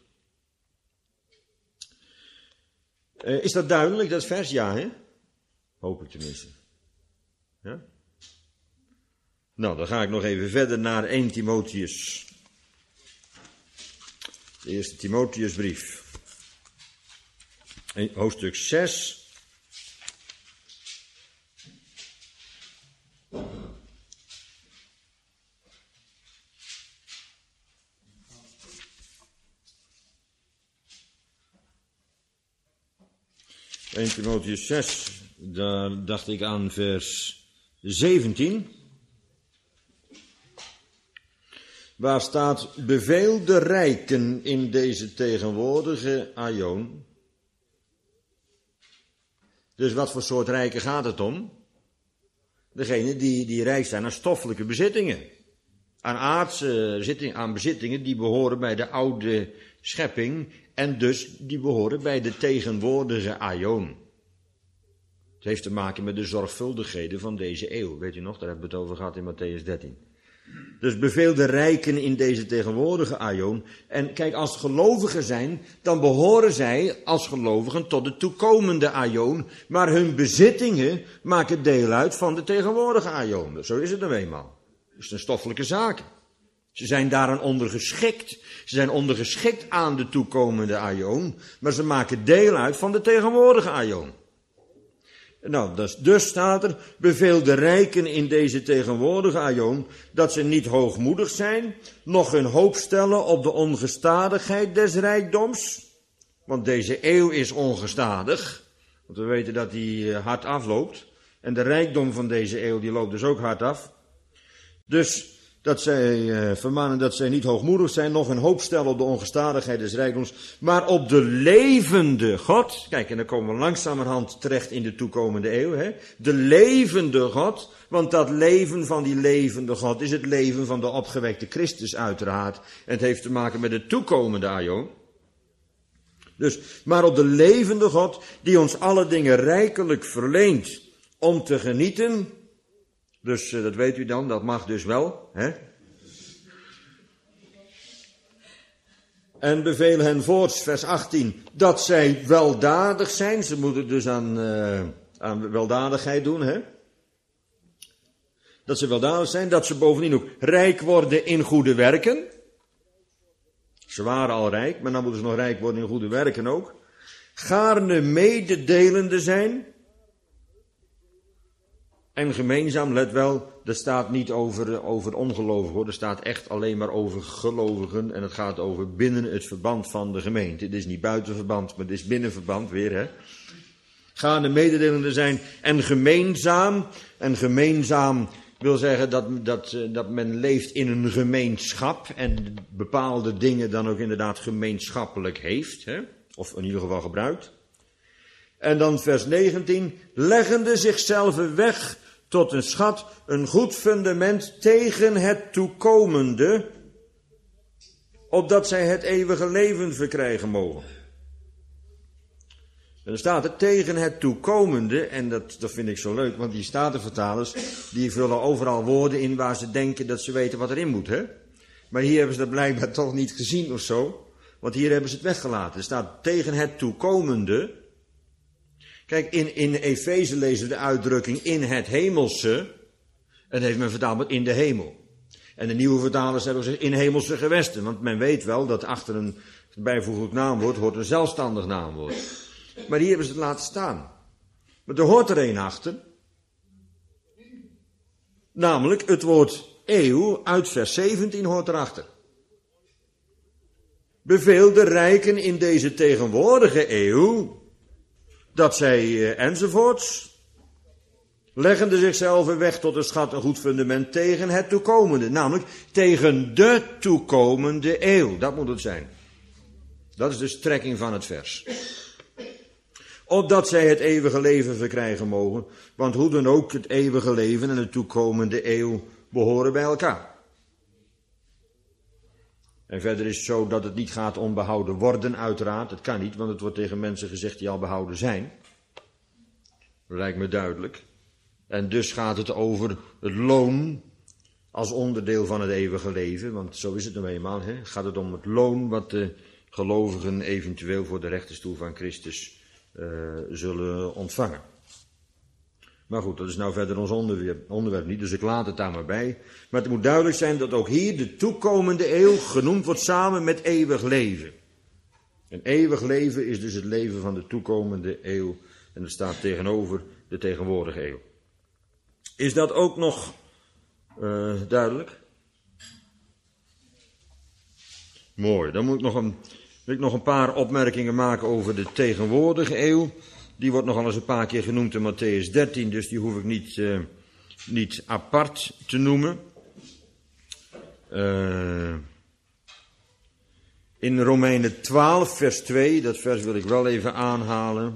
Speaker 1: Uh, is dat duidelijk, dat vers? Ja, hè? Hoop ik tenminste. Ja? Nou, dan ga ik nog even verder naar eerste Timotheus. De eerste Timotheusbrief. Hoofdstuk zes. Eerste Timotheüs zes, daar dacht ik aan vers zeventien. Waar staat, beveel de rijken in deze tegenwoordige aion. Dus wat voor soort rijken gaat het om? Degene die, die rijk zijn aan stoffelijke bezittingen. Aan aardse bezittingen, aan bezittingen die behoren bij de oude schepping. En dus die behoren bij de tegenwoordige aion. Het heeft te maken met de zorgvuldigheden van deze eeuw. Weet u nog, daar hebben we het over gehad in Matthäus dertien. Dus beveel de rijken in deze tegenwoordige aion. En kijk, als gelovigen zijn, dan behoren zij als gelovigen tot de toekomende aion. Maar hun bezittingen maken deel uit van de tegenwoordige aion. Zo is het nou eenmaal. Dat is een stoffelijke zaak. Ze zijn daaraan ondergeschikt. Ze zijn ondergeschikt aan de toekomende aion. Maar ze maken deel uit van de tegenwoordige aion. Nou, dus, dus staat er, beveel de rijken in deze tegenwoordige aion, dat ze niet hoogmoedig zijn, noch hun hoop stellen op de ongestadigheid des rijkdoms. Want deze eeuw is ongestadig, want we weten dat die hard afloopt. En de rijkdom van deze eeuw, die loopt dus ook hard af. Dus dat zij uh, vermanen dat zij niet hoogmoedig zijn, nog hun hoop stellen op de ongestadigheid des rijkdoms, maar op de levende God. Kijk, en dan komen we langzamerhand terecht in de toekomende eeuw. Hè? De levende God, want dat leven van die levende God is het leven van de opgewekte Christus uiteraard. En het heeft te maken met de toekomende aion. Dus, maar op de levende God, die ons alle dingen rijkelijk verleent om te genieten. Dus uh, dat weet u dan, dat mag dus wel. Hè? En beveel hen voorts, vers achttien, dat zij weldadig zijn. Ze moeten dus aan, uh, aan weldadigheid doen. Hè? Dat ze weldadig zijn, dat ze bovendien ook rijk worden in goede werken. Ze waren al rijk, maar dan moeten ze nog rijk worden in goede werken ook. Gaarne mededelende zijn. En gemeenzaam, let wel, dat staat niet over, over ongelovigen hoor. Er staat echt alleen maar over gelovigen. En het gaat over binnen het verband van de gemeente. Het is niet buiten verband, maar het is binnen verband weer. Hè. Gaarne mededelende zijn en gemeenzaam. En gemeenzaam wil zeggen dat, dat, dat men leeft in een gemeenschap. En bepaalde dingen dan ook inderdaad gemeenschappelijk heeft. Hè. Of in ieder geval gebruikt. En dan vers negentien. Leggende zichzelf weg tot een schat, een goed fundament tegen het toekomende, opdat zij het eeuwige leven verkrijgen mogen. En dan staat het tegen het toekomende, en dat, dat vind ik zo leuk, want die statenvertalers, die vullen overal woorden in waar ze denken dat ze weten wat erin moet, hè. Maar hier hebben ze dat blijkbaar toch niet gezien of zo, want hier hebben ze het weggelaten. Er staat tegen het toekomende. Kijk, in, in Efeze lezen we de uitdrukking in het hemelse. En dat heeft men vertaald met in de hemel. En de nieuwe vertalers hebben gezegd in hemelse gewesten. Want men weet wel dat achter een bijvoeglijk naamwoord hoort een zelfstandig naamwoord. Maar hier hebben ze het laten staan. Maar er hoort er een achter. Namelijk het woord eeuw uit vers zeventien hoort erachter. Beveel de rijken in deze tegenwoordige eeuw, dat zij uh, enzovoorts, leggende zichzelf weg tot een schat, een goed fundament tegen het toekomende. Namelijk tegen de toekomende eeuw. Dat moet het zijn. Dat is de strekking van het vers. Opdat zij het eeuwige leven verkrijgen mogen. Want hoe dan ook, het eeuwige leven en de toekomende eeuw behoren bij elkaar. En verder is het zo dat het niet gaat om behouden worden, uiteraard. Het kan niet, want het wordt tegen mensen gezegd die al behouden zijn. Dat lijkt me duidelijk. En dus gaat het over het loon als onderdeel van het eeuwige leven. Want zo is het nou eenmaal. Hè? Gaat het om het loon wat de gelovigen eventueel voor de rechterstoel van Christus uh, zullen ontvangen. Maar goed, dat is nou verder ons onderwerp, onderwerp niet, dus ik laat het daar maar bij. Maar het moet duidelijk zijn dat ook hier de toekomende eeuw genoemd wordt samen met eeuwig leven. En eeuwig leven is dus het leven van de toekomende eeuw. En dat staat tegenover de tegenwoordige eeuw. Is dat ook nog uh, duidelijk? Mooi, dan moet ik nog een, wil ik nog een paar opmerkingen maken over de tegenwoordige eeuw. Die wordt nogal eens een paar keer genoemd in Mattheüs dertien, dus die hoef ik niet, uh, niet apart te noemen. Uh, in Romeinen twaalf, vers twee, dat vers wil ik wel even aanhalen.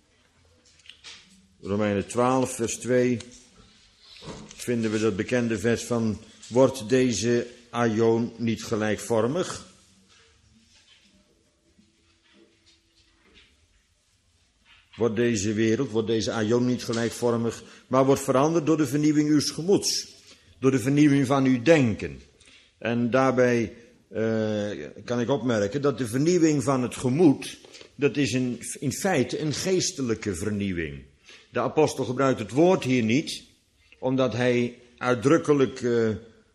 Speaker 1: Romeinen twaalf, vers twee, vinden we dat bekende vers van: wordt deze aion niet gelijkvormig? Wordt deze wereld, wordt deze aion niet gelijkvormig, maar wordt veranderd door de vernieuwing uws gemoeds. Door de vernieuwing van uw denken. En daarbij uh, kan ik opmerken dat de vernieuwing van het gemoed, dat is in, in feite een geestelijke vernieuwing. De apostel gebruikt het woord hier niet, omdat hij uitdrukkelijk uh,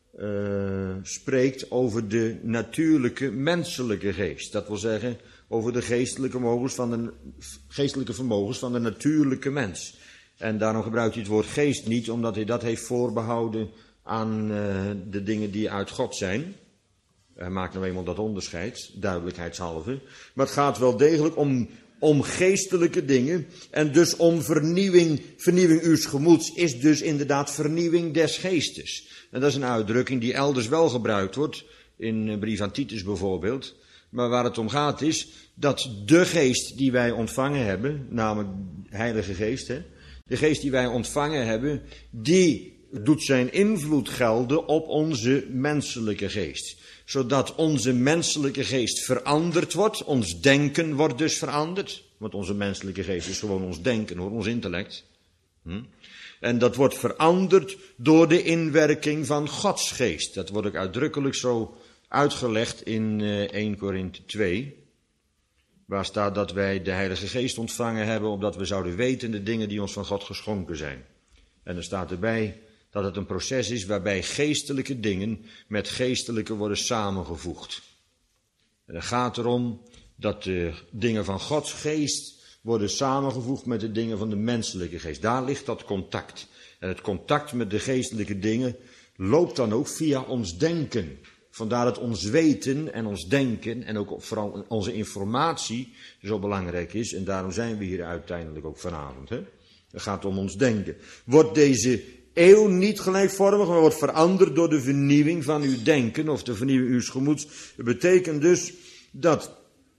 Speaker 1: uh, spreekt over de natuurlijke menselijke geest. Dat wil zeggen, over de geestelijke vermogens van de, geestelijke vermogens van de natuurlijke mens. En daarom gebruikt hij het woord geest niet, omdat hij dat heeft voorbehouden aan uh, de dingen die uit God zijn. Hij maakt nou eenmaal dat onderscheid, duidelijkheidshalve. Maar het gaat wel degelijk om, om geestelijke dingen. En dus om vernieuwing, vernieuwing uws gemoeds is dus inderdaad vernieuwing des geestes. En dat is een uitdrukking die elders wel gebruikt wordt, in de brief aan Titus bijvoorbeeld. Maar waar het om gaat is dat de geest die wij ontvangen hebben, namelijk Heilige Geest, hè, de geest die wij ontvangen hebben, die doet zijn invloed gelden op onze menselijke geest. Zodat onze menselijke geest veranderd wordt, ons denken wordt dus veranderd. Want onze menselijke geest is gewoon ons denken, hoor, ons intellect. Hm? En dat wordt veranderd door de inwerking van Gods geest. Dat wordt ook uitdrukkelijk zo uitgelegd in uh, eerste Korinthe twee. Waar staat dat wij de Heilige Geest ontvangen hebben, opdat we zouden weten de dingen die ons van God geschonken zijn. En er staat erbij dat het een proces is waarbij geestelijke dingen met geestelijke worden samengevoegd. En het gaat erom dat de dingen van Gods geest worden samengevoegd met de dingen van de menselijke geest. Daar ligt dat contact. En het contact met de geestelijke dingen loopt dan ook via ons denken. Vandaar dat ons weten en ons denken en ook vooral onze informatie zo belangrijk is. En daarom zijn we hier uiteindelijk ook vanavond. Hè? Het gaat om ons denken. Wordt deze eeuw niet gelijkvormig, maar wordt veranderd door de vernieuwing van uw denken of de vernieuwing uws gemoeds. Dat betekent dus dat,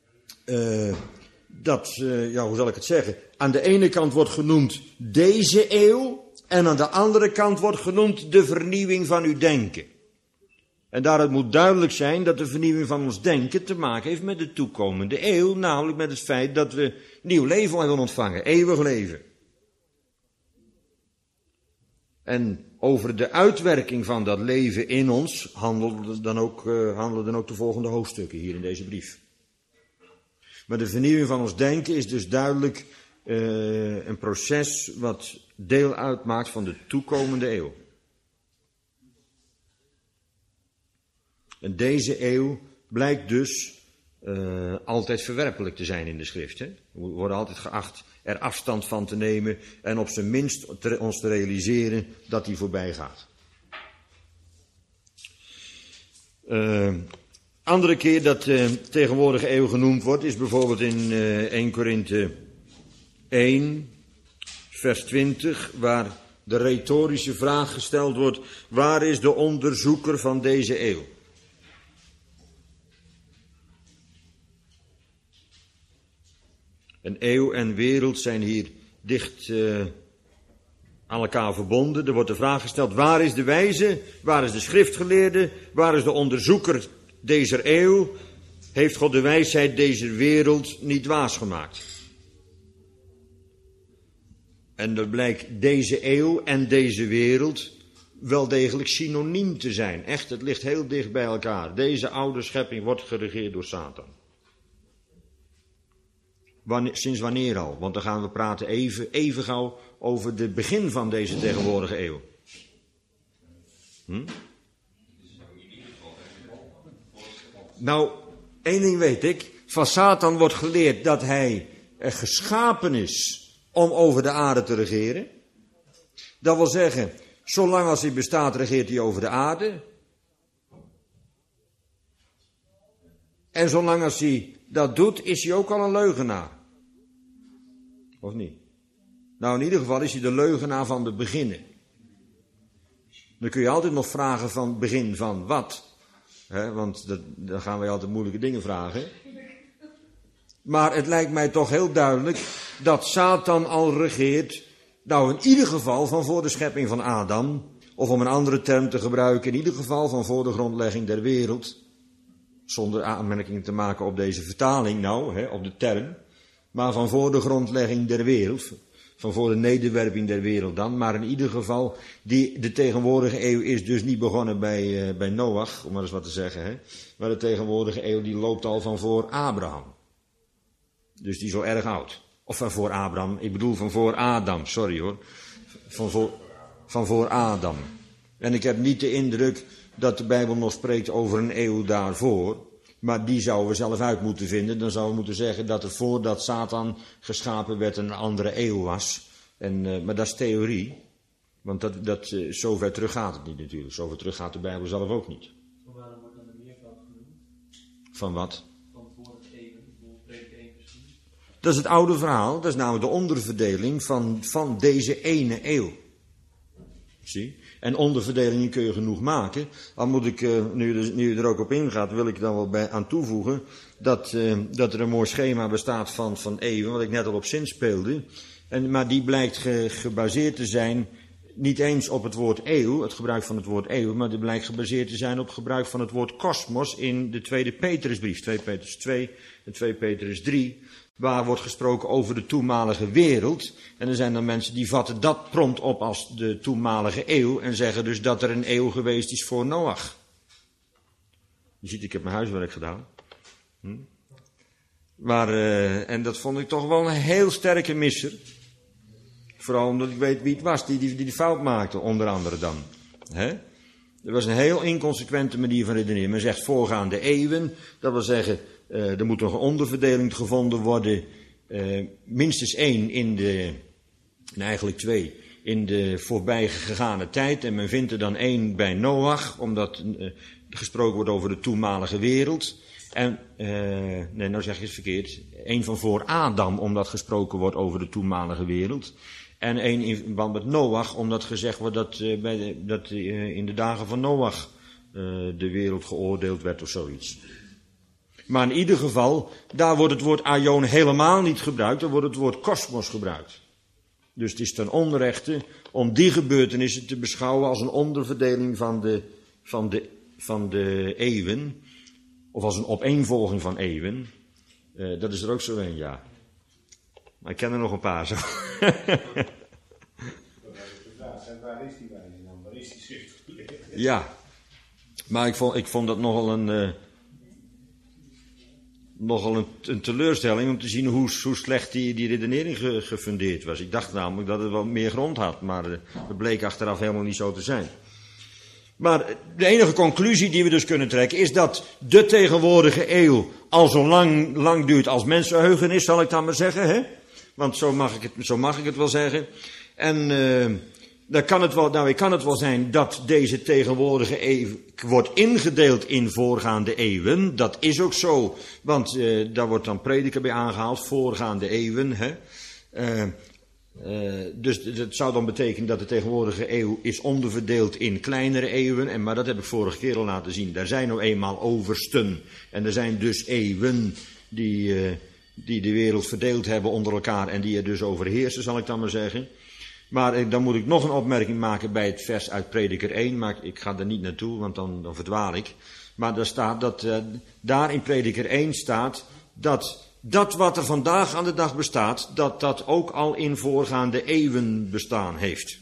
Speaker 1: uh, dat uh, ja, hoe zal ik het zeggen, aan de ene kant wordt genoemd deze eeuw en aan de andere kant wordt genoemd de vernieuwing van uw denken. En daaruit moet duidelijk zijn dat de vernieuwing van ons denken te maken heeft met de toekomende eeuw, namelijk met het feit dat we nieuw leven hebben ontvangen, eeuwig leven. En over de uitwerking van dat leven in ons handelen dan ook, uh, handelen dan ook de volgende hoofdstukken hier in deze brief. Maar de vernieuwing van ons denken is dus duidelijk uh, een proces wat deel uitmaakt van de toekomende eeuw. En deze eeuw blijkt dus uh, altijd verwerpelijk te zijn in de schrift. Hè? We worden altijd geacht er afstand van te nemen en op zijn minst te, ons te realiseren dat die voorbij gaat. Uh, andere keer dat de uh, tegenwoordige eeuw genoemd wordt is bijvoorbeeld in uh, eerste Korinthe één, vers twintig, waar de retorische vraag gesteld wordt: waar is de onderzoeker van deze eeuw? En eeuw en wereld zijn hier dicht uh, aan elkaar verbonden. Er wordt de vraag gesteld: waar is de wijze? Waar is de schriftgeleerde? Waar is de onderzoeker deze eeuw? Heeft God de wijsheid deze wereld niet dwaas gemaakt? En er blijkt deze eeuw en deze wereld wel degelijk synoniem te zijn. Echt, het ligt heel dicht bij elkaar. Deze oude schepping wordt geregeerd door Satan. Wanneer, sinds wanneer al? Want dan gaan we praten even, even gauw over het begin van deze tegenwoordige eeuw. Hm? Nou, één ding weet ik. Van Satan wordt geleerd dat hij er geschapen is om over de aarde te regeren. Dat wil zeggen, zolang als hij bestaat regeert hij over de aarde. En zolang als hij dat doet, is hij ook al een leugenaar. Of niet? Nou, in ieder geval is hij de leugenaar van de beginnen. Dan kun je altijd nog vragen van begin van wat. He, want dat, dan gaan wij altijd moeilijke dingen vragen. Maar het lijkt mij toch heel duidelijk dat Satan al regeert. Nou, in ieder geval van voor de schepping van Adam. Of om een andere term te gebruiken, in ieder geval van voor de grondlegging der wereld. Zonder aanmerking te maken op deze vertaling nou, he, op de term. Maar van voor de grondlegging der wereld. Van voor de nederwerping der wereld dan. Maar in ieder geval, die, de tegenwoordige eeuw is dus niet begonnen bij, uh, bij Noach, om maar eens wat te zeggen. Hè? Maar de tegenwoordige eeuw die loopt al van voor Abraham. Dus die is al erg oud. Of van voor Abraham, ik bedoel van voor Adam, sorry hoor. Van voor, van voor Adam. En ik heb niet de indruk dat de Bijbel nog spreekt over een eeuw daarvoor. Maar die zouden we zelf uit moeten vinden. Dan zouden we moeten zeggen dat er voordat Satan geschapen werd een andere eeuw was. En, uh, maar dat is theorie. Want dat, dat, uh, zover terug gaat het niet natuurlijk. Zover terug gaat de Bijbel zelf ook niet.
Speaker 2: Van waarom wordt dan de meervoud genoemd?
Speaker 1: Van wat?
Speaker 2: Van voor het eeuwen. Hoe spreekt één precies?
Speaker 1: Dat is het oude verhaal. Dat is namelijk de onderverdeling van, van deze ene eeuw. Zie? En onderverdelingen kun je genoeg maken. Al moet ik, nu je, nu je er ook op ingaat, wil ik dan wel bij aan toevoegen dat, uh, dat er een mooi schema bestaat van, van eeuwen, wat ik net al op zin speelde. En, maar die blijkt ge, gebaseerd te zijn, niet eens op het woord eeuw, het gebruik van het woord eeuw, maar die blijkt gebaseerd te zijn op het gebruik van het woord kosmos in de tweede Petrusbrief, twee Petrus twee en twee Petrus drie. Waar wordt gesproken over de toenmalige wereld. En er zijn dan mensen die vatten dat prompt op als de toenmalige eeuw. En zeggen dus dat er een eeuw geweest is voor Noach. Je ziet, ik heb mijn huiswerk gedaan. Hm? Maar, uh, en dat vond ik toch wel een heel sterke misser. Vooral omdat ik weet wie het was die die, die, die fout maakte, onder andere dan. Hè? Er was een heel inconsequente manier van redeneren. Men zegt voorgaande eeuwen, dat wil zeggen... Uh, er moet nog een onderverdeling gevonden worden, uh, minstens één in de, en eigenlijk twee, in de voorbijgegane tijd. En men vindt er dan één bij Noach, omdat uh, gesproken wordt over de toenmalige wereld. En, uh, nee, nou zeg je het verkeerd, één van voor Adam, omdat gesproken wordt over de toenmalige wereld. En één in verband met Noach, omdat gezegd wordt dat, uh, bij de, dat uh, in de dagen van Noach uh, de wereld geoordeeld werd of zoiets. Maar in ieder geval, daar wordt het woord aion helemaal niet gebruikt, daar wordt het woord kosmos gebruikt. Dus het is ten onrechte om die gebeurtenissen te beschouwen als een onderverdeling van de, van de, van de eeuwen, of als een opeenvolging van eeuwen. Uh, dat is er ook zo een, ja. Maar ik ken er nog een paar zo.
Speaker 3: Waar is die wijze dan? Waar is die schrift?
Speaker 1: Ja, maar ik vond, ik vond dat nogal een... Uh, nogal een, een teleurstelling om te zien hoe, hoe slecht die, die redenering ge, gefundeerd was. Ik dacht namelijk dat het wel meer grond had, maar uh, dat bleek achteraf helemaal niet zo te zijn. Maar de enige conclusie die we dus kunnen trekken is dat de tegenwoordige eeuw al zo lang, lang duurt als mensenheugen is, zal ik dan maar zeggen. Hè? Want zo mag ik het, zo mag ik het wel zeggen. En... Uh, Dan kan het wel, nou, kan het wel zijn dat deze tegenwoordige eeuw wordt ingedeeld in voorgaande eeuwen. Dat is ook zo, want uh, daar wordt dan prediker bij aangehaald, voorgaande eeuwen. Hè? Uh, uh, dus dat zou dan betekenen dat de tegenwoordige eeuw is onderverdeeld in kleinere eeuwen. En, maar dat heb ik vorige keer al laten zien. Daar zijn nou eenmaal oversten. En er zijn dus eeuwen die, uh, die de wereld verdeeld hebben onder elkaar en die er dus overheersen, zal ik dan maar zeggen. Maar dan moet ik nog een opmerking maken bij het vers uit Prediker één, maar ik ga er niet naartoe, want dan, dan verdwaal ik. Maar daar staat dat, uh, daar in Prediker één staat dat dat wat er vandaag aan de dag bestaat, dat dat ook al in voorgaande eeuwen bestaan heeft.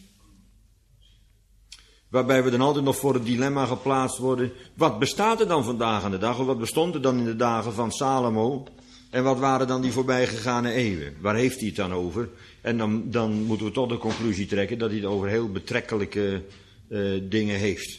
Speaker 1: Waarbij we dan altijd nog voor het dilemma geplaatst worden, wat bestaat er dan vandaag aan de dag, of wat bestond er dan in de dagen van Salomo? En wat waren dan die voorbijgegane eeuwen? Waar heeft hij het dan over? En dan, dan moeten we tot de conclusie trekken dat hij het over heel betrekkelijke uh, dingen heeft.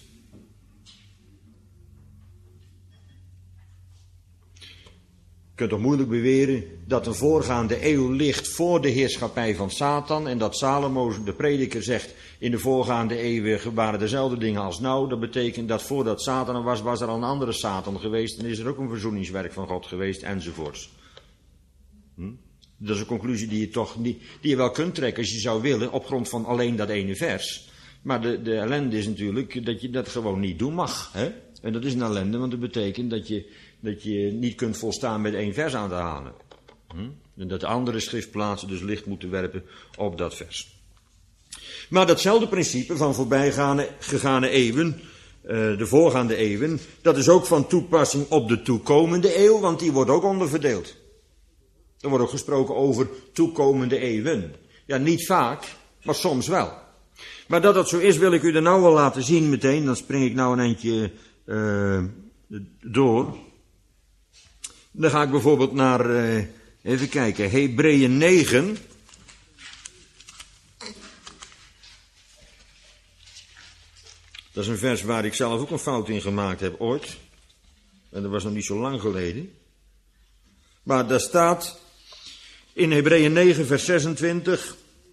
Speaker 1: Je kunt toch moeilijk beweren dat een voorgaande eeuw ligt voor de heerschappij van Satan en dat Salomo, de prediker, zegt in de voorgaande eeuwen waren dezelfde dingen als nou. Dat betekent dat voordat Satan er was, was er al een andere Satan geweest en is er ook een verzoeningswerk van God geweest enzovoorts. Hm? Dat is een conclusie die je toch niet, die je wel kunt trekken als je zou willen, op grond van alleen dat ene vers. Maar de, de ellende is natuurlijk dat je dat gewoon niet doen mag. Hè? En dat is een ellende, want dat betekent dat je, dat je niet kunt volstaan met één vers aan te halen. Hm? En dat de andere schriftplaatsen dus licht moeten werpen op dat vers. Maar datzelfde principe van voorbijgaande gegane eeuwen, uh, de voorgaande eeuwen, dat is ook van toepassing op de toekomende eeuw, want die wordt ook onderverdeeld. Er wordt ook gesproken over toekomende eeuwen. Ja, niet vaak, maar soms wel. Maar dat dat zo is, wil ik u er nou wel laten zien meteen. Dan spring ik nou een eindje uh, door. Dan ga ik bijvoorbeeld naar, uh, even kijken, Hebreeën negen. Dat is een vers waar ik zelf ook een fout in gemaakt heb ooit. En dat was nog niet zo lang geleden. Maar daar staat in Hebreeën negen vers zesentwintig.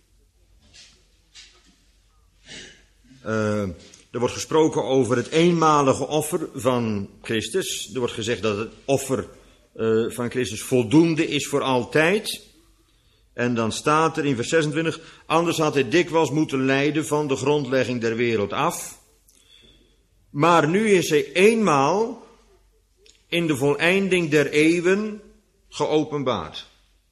Speaker 1: Uh, er wordt gesproken over het eenmalige offer van Christus. Er wordt gezegd dat het offer uh, van Christus voldoende is voor altijd. En dan staat er in vers zesentwintig. Anders had hij dikwijls moeten lijden van de grondlegging der wereld af. Maar nu is hij eenmaal in de voleinding der eeuwen geopenbaard.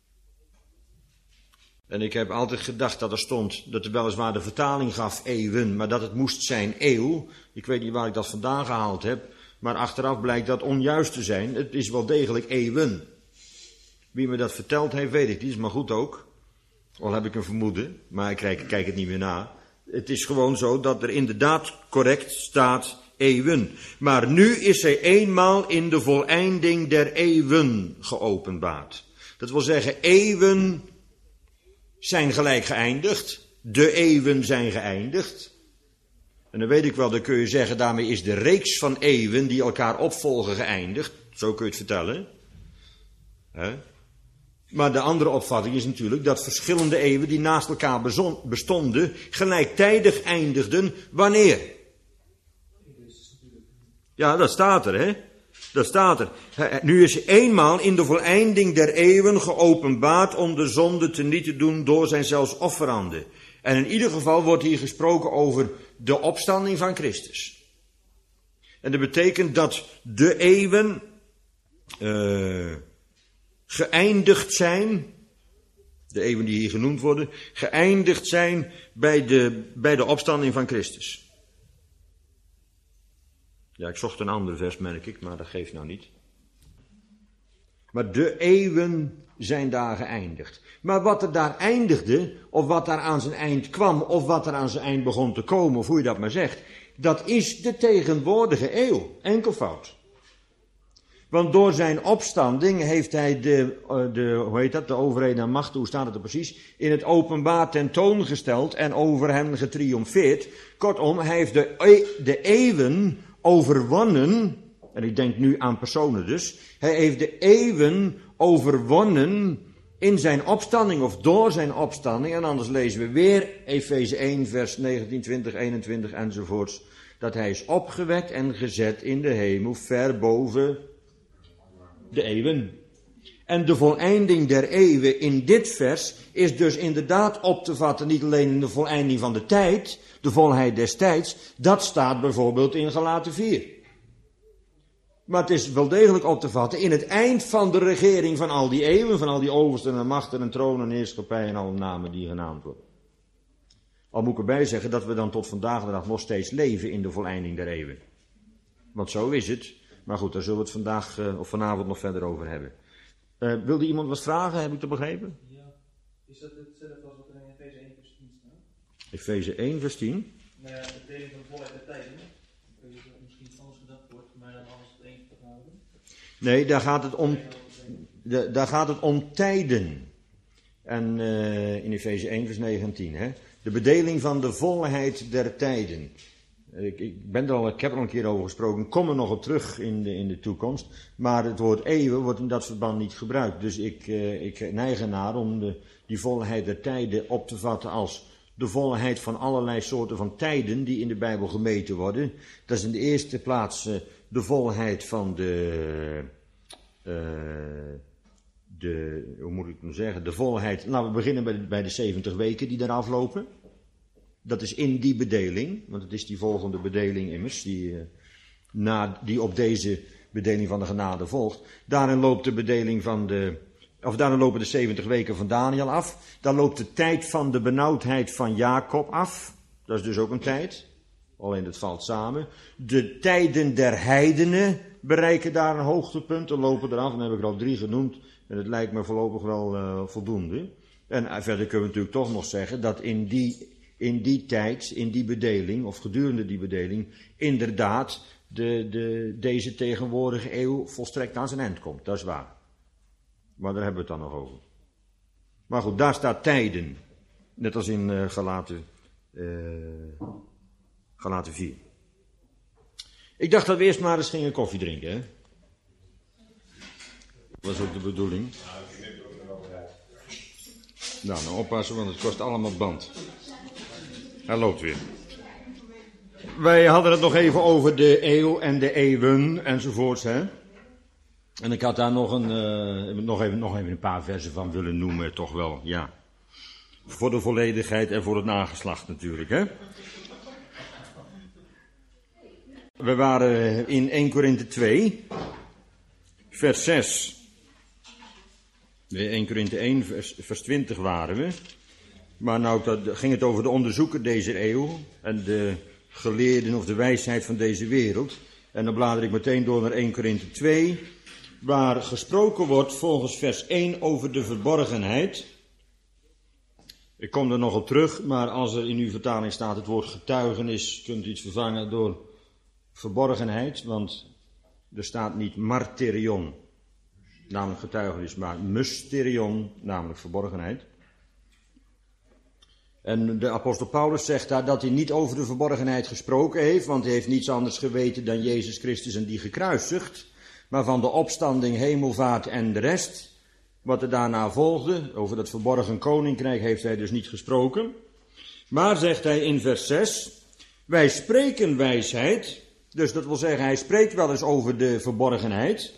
Speaker 1: En ik heb altijd gedacht dat er stond, dat er weliswaar de vertaling gaf eeuwen, maar dat het moest zijn eeuw. Ik weet niet waar ik dat vandaan gehaald heb, maar achteraf blijkt dat onjuist te zijn. Het is wel degelijk eeuwen. Wie me dat verteld heeft, weet ik niet, is maar goed ook. Al heb ik een vermoeden, maar ik kijk, kijk het niet meer na. Het is gewoon zo dat er inderdaad correct staat eeuwen. Maar nu is hij eenmaal in de voleinding der eeuwen geopenbaard. Dat wil zeggen, eeuwen zijn gelijk geëindigd. De eeuwen zijn geëindigd. En dan weet ik wel, dan kun je zeggen, daarmee is de reeks van eeuwen die elkaar opvolgen geëindigd. Zo kun je het vertellen. He? Maar de andere opvatting is natuurlijk dat verschillende eeuwen die naast elkaar bestonden, gelijktijdig eindigden. Wanneer? Ja, dat staat er, hè. Dat staat er. Nu is eenmaal in de voleinding der eeuwen geopenbaard om de zonde teniet te doen door zijn zelfs offerande. En in ieder geval wordt hier gesproken over de opstanding van Christus. En dat betekent dat de eeuwen uh, geëindigd zijn, de eeuwen die hier genoemd worden, geëindigd zijn bij de, bij de opstanding van Christus. Ja, ik zocht een ander vers, merk ik, maar dat geeft nou niet. Maar de eeuwen zijn daar geëindigd. Maar wat er daar eindigde, of wat daar aan zijn eind kwam, of wat er aan zijn eind begon te komen, of hoe je dat maar zegt, dat is de tegenwoordige eeuw. Enkelvoud. Want door zijn opstanding heeft hij de, de, hoe heet dat, de overheden en machten, hoe staat het er precies, in het openbaar tentoongesteld en over hen getriomfeerd. Kortom, hij heeft de, de eeuwen overwonnen, en ik denk nu aan personen dus, hij heeft de eeuwen overwonnen in zijn opstanding of door zijn opstanding. En anders lezen we weer Efeze één vers negentien, twintig, eenentwintig enzovoorts, dat hij is opgewekt en gezet in de hemel ver boven de eeuwen. En de voleinding der eeuwen in dit vers is dus inderdaad op te vatten, niet alleen in de voleinding van de tijd, de volheid des tijds, dat staat bijvoorbeeld in Galaten vier. Maar het is wel degelijk op te vatten in het eind van de regering van al die eeuwen, van al die oversten en machten en tronen en heerschappij en alle namen die genaamd worden. Al moet ik erbij zeggen dat we dan tot vandaag de dag nog steeds leven in de voleinding der eeuwen. Want zo is het. Maar goed, daar zullen we het vandaag uh, of vanavond nog verder over hebben. Uh, wilde iemand wat vragen? Heb ik dat begrepen?
Speaker 2: Ja. Is dat hetzelfde als wat er in Efeze één vers tien staat?
Speaker 1: Efeze één vers tien?
Speaker 2: Nou ja, de deling van de volheid der tijden. Ik weet niet of het misschien anders gedacht wordt, maar dan alles het één te houden.
Speaker 1: Nee, daar gaat het om, de, daar gaat het om tijden. En uh, in Efeze één vers negentien, hè? De bedeling van de volheid der tijden. Ik, ik, ben er al, ik heb er al een keer over gesproken, ik kom er nog op terug in de, in de toekomst. Maar het woord eeuwen wordt in dat verband niet gebruikt. Dus ik, uh, ik neig ernaar om de, die volheid der tijden op te vatten als de volheid van allerlei soorten van tijden die in de Bijbel gemeten worden. Dat is in de eerste plaats uh, de volheid van de, uh, de, hoe moet ik het nou zeggen, de volheid. Laten we beginnen bij de, bij de zeventig weken die eraf lopen. Dat is in die bedeling, want het is die volgende bedeling immers, die, uh, na, die op deze bedeling van de genade volgt. Daarin loopt de bedeling van de, of daarin lopen de zeventig weken van Daniel af. Dan loopt de tijd van de benauwdheid van Jacob af. Dat is dus ook een tijd. Alleen het valt samen. De tijden der heidenen bereiken daar een hoogtepunt. Dan lopen eraf, dan heb ik er al drie genoemd. En het lijkt me voorlopig wel uh, voldoende. En uh, verder kunnen we natuurlijk toch nog zeggen dat in die, in die tijd, in die bedeling, of gedurende die bedeling, inderdaad de, de, deze tegenwoordige eeuw volstrekt aan zijn eind komt. Dat is waar. Maar daar hebben we het dan nog over. Maar goed, daar staat tijden. Net als in uh, Galaten, uh, Galaten vier. Ik dacht dat we eerst maar eens gingen koffie drinken, hè? Dat was ook de bedoeling. Nou, nou oppassen, want het kost allemaal band. Hij loopt weer. Wij hadden het nog even over de eeuw en de eeuwen enzovoorts, hè? En ik had daar nog een, uh, nog, even, nog even een paar versen van willen noemen, toch wel, ja. Voor de volledigheid en voor het nageslacht natuurlijk, hè. We waren in Eerste Korinthe twee, vers zes. Nee, Eerste Korinthe één, vers, vers twintig waren we. Maar nou dat, ging het over de onderzoeker deze eeuw en de geleerden of de wijsheid van deze wereld. En dan blader ik meteen door naar Eerste Korinthe twee, waar gesproken wordt volgens vers één over de verborgenheid. Ik kom er nog op terug, maar als er in uw vertaling staat het woord getuigenis, kunt u iets vervangen door verborgenheid, want er staat niet martyrion, namelijk getuigenis, maar mysterion, namelijk verborgenheid. En de apostel Paulus zegt daar dat hij niet over de verborgenheid gesproken heeft, want hij heeft niets anders geweten dan Jezus Christus en die gekruisigd, maar van de opstanding, hemelvaart en de rest, wat er daarna volgde, over dat verborgen koninkrijk heeft hij dus niet gesproken. Maar zegt hij in vers zes, wij spreken wijsheid, dus dat wil zeggen hij spreekt wel eens over de verborgenheid,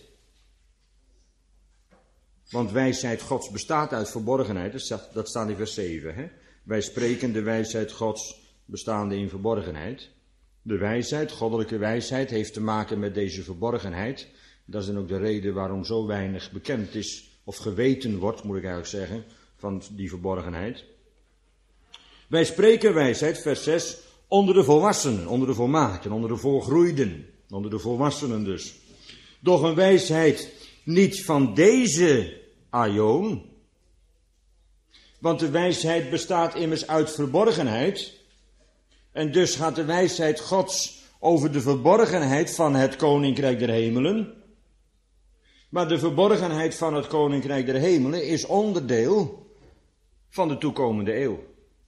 Speaker 1: want wijsheid Gods bestaat uit verborgenheid, dat staat, dat staat in vers zeven, hè? Wij spreken de wijsheid Gods bestaande in verborgenheid. De wijsheid, goddelijke wijsheid, heeft te maken met deze verborgenheid. Dat is dan ook de reden waarom zo weinig bekend is, of geweten wordt, moet ik eigenlijk zeggen, van die verborgenheid. Wij spreken wijsheid, vers zes, onder de volwassenen, onder de volmaakten, onder de volgroeiden, onder de volwassenen dus. Doch een wijsheid niet van deze aion, want de wijsheid bestaat immers uit verborgenheid. En dus gaat de wijsheid Gods over de verborgenheid van het koninkrijk der hemelen. Maar de verborgenheid van het koninkrijk der hemelen is onderdeel van de toekomende eeuw.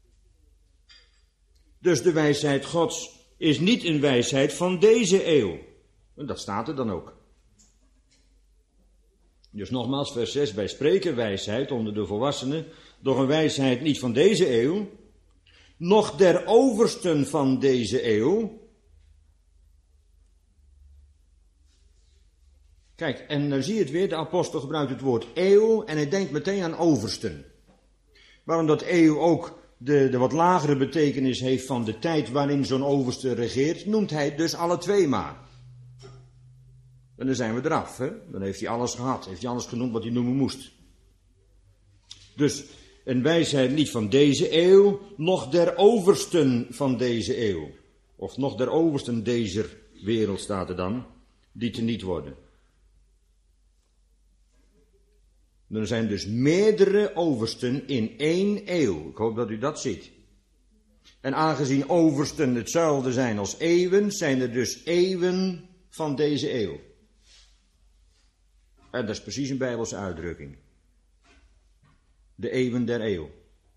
Speaker 1: Dus de wijsheid Gods is niet een wijsheid van deze eeuw. En dat staat er dan ook. Dus nogmaals, vers zes, wij spreken wijsheid onder de volwassenen, doch een wijsheid niet van deze eeuw, noch der oversten van deze eeuw. Kijk, en dan zie je het weer, de apostel gebruikt het woord eeuw en hij denkt meteen aan oversten. Waarom dat eeuw ook de, de wat lagere betekenis heeft van de tijd waarin zo'n overste regeert, noemt hij dus alle twee maar. En dan zijn we eraf, hè? Dan heeft hij alles gehad, heeft hij alles genoemd wat hij noemen moest. Dus een wijsheid niet van deze eeuw, noch der oversten van deze eeuw. Of nog der oversten deze wereld staat er dan, die te niet worden. Er zijn dus meerdere oversten in één eeuw. Ik hoop dat u dat ziet. En aangezien oversten hetzelfde zijn als eeuwen, zijn er dus eeuwen van deze eeuw. En dat is precies een Bijbelse uitdrukking. De eeuwen der eeuw.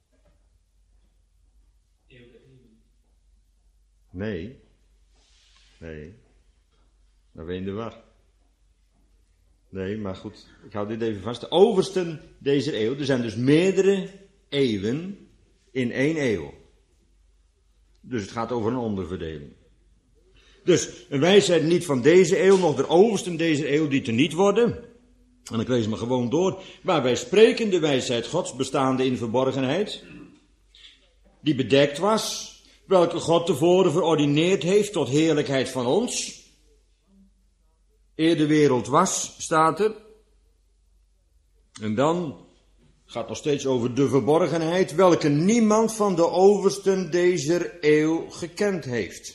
Speaker 1: Nee. Nee. Dan ben je in de war. Nee, maar goed, ik hou dit even vast. De oversten deze eeuw, er zijn dus meerdere eeuwen in één eeuw. Dus het gaat over een onderverdeling. Dus een wijsheid niet van deze eeuw, nog de oversten deze eeuw die te niet worden. En ik lees maar gewoon door. Waar wij spreken de wijsheid Gods, bestaande in verborgenheid, die bedekt was, welke God tevoren verordineerd heeft tot heerlijkheid van ons. Eer de wereld was, staat er. En dan gaat nog steeds over de verborgenheid, welke niemand van de oversten deze eeuw gekend heeft.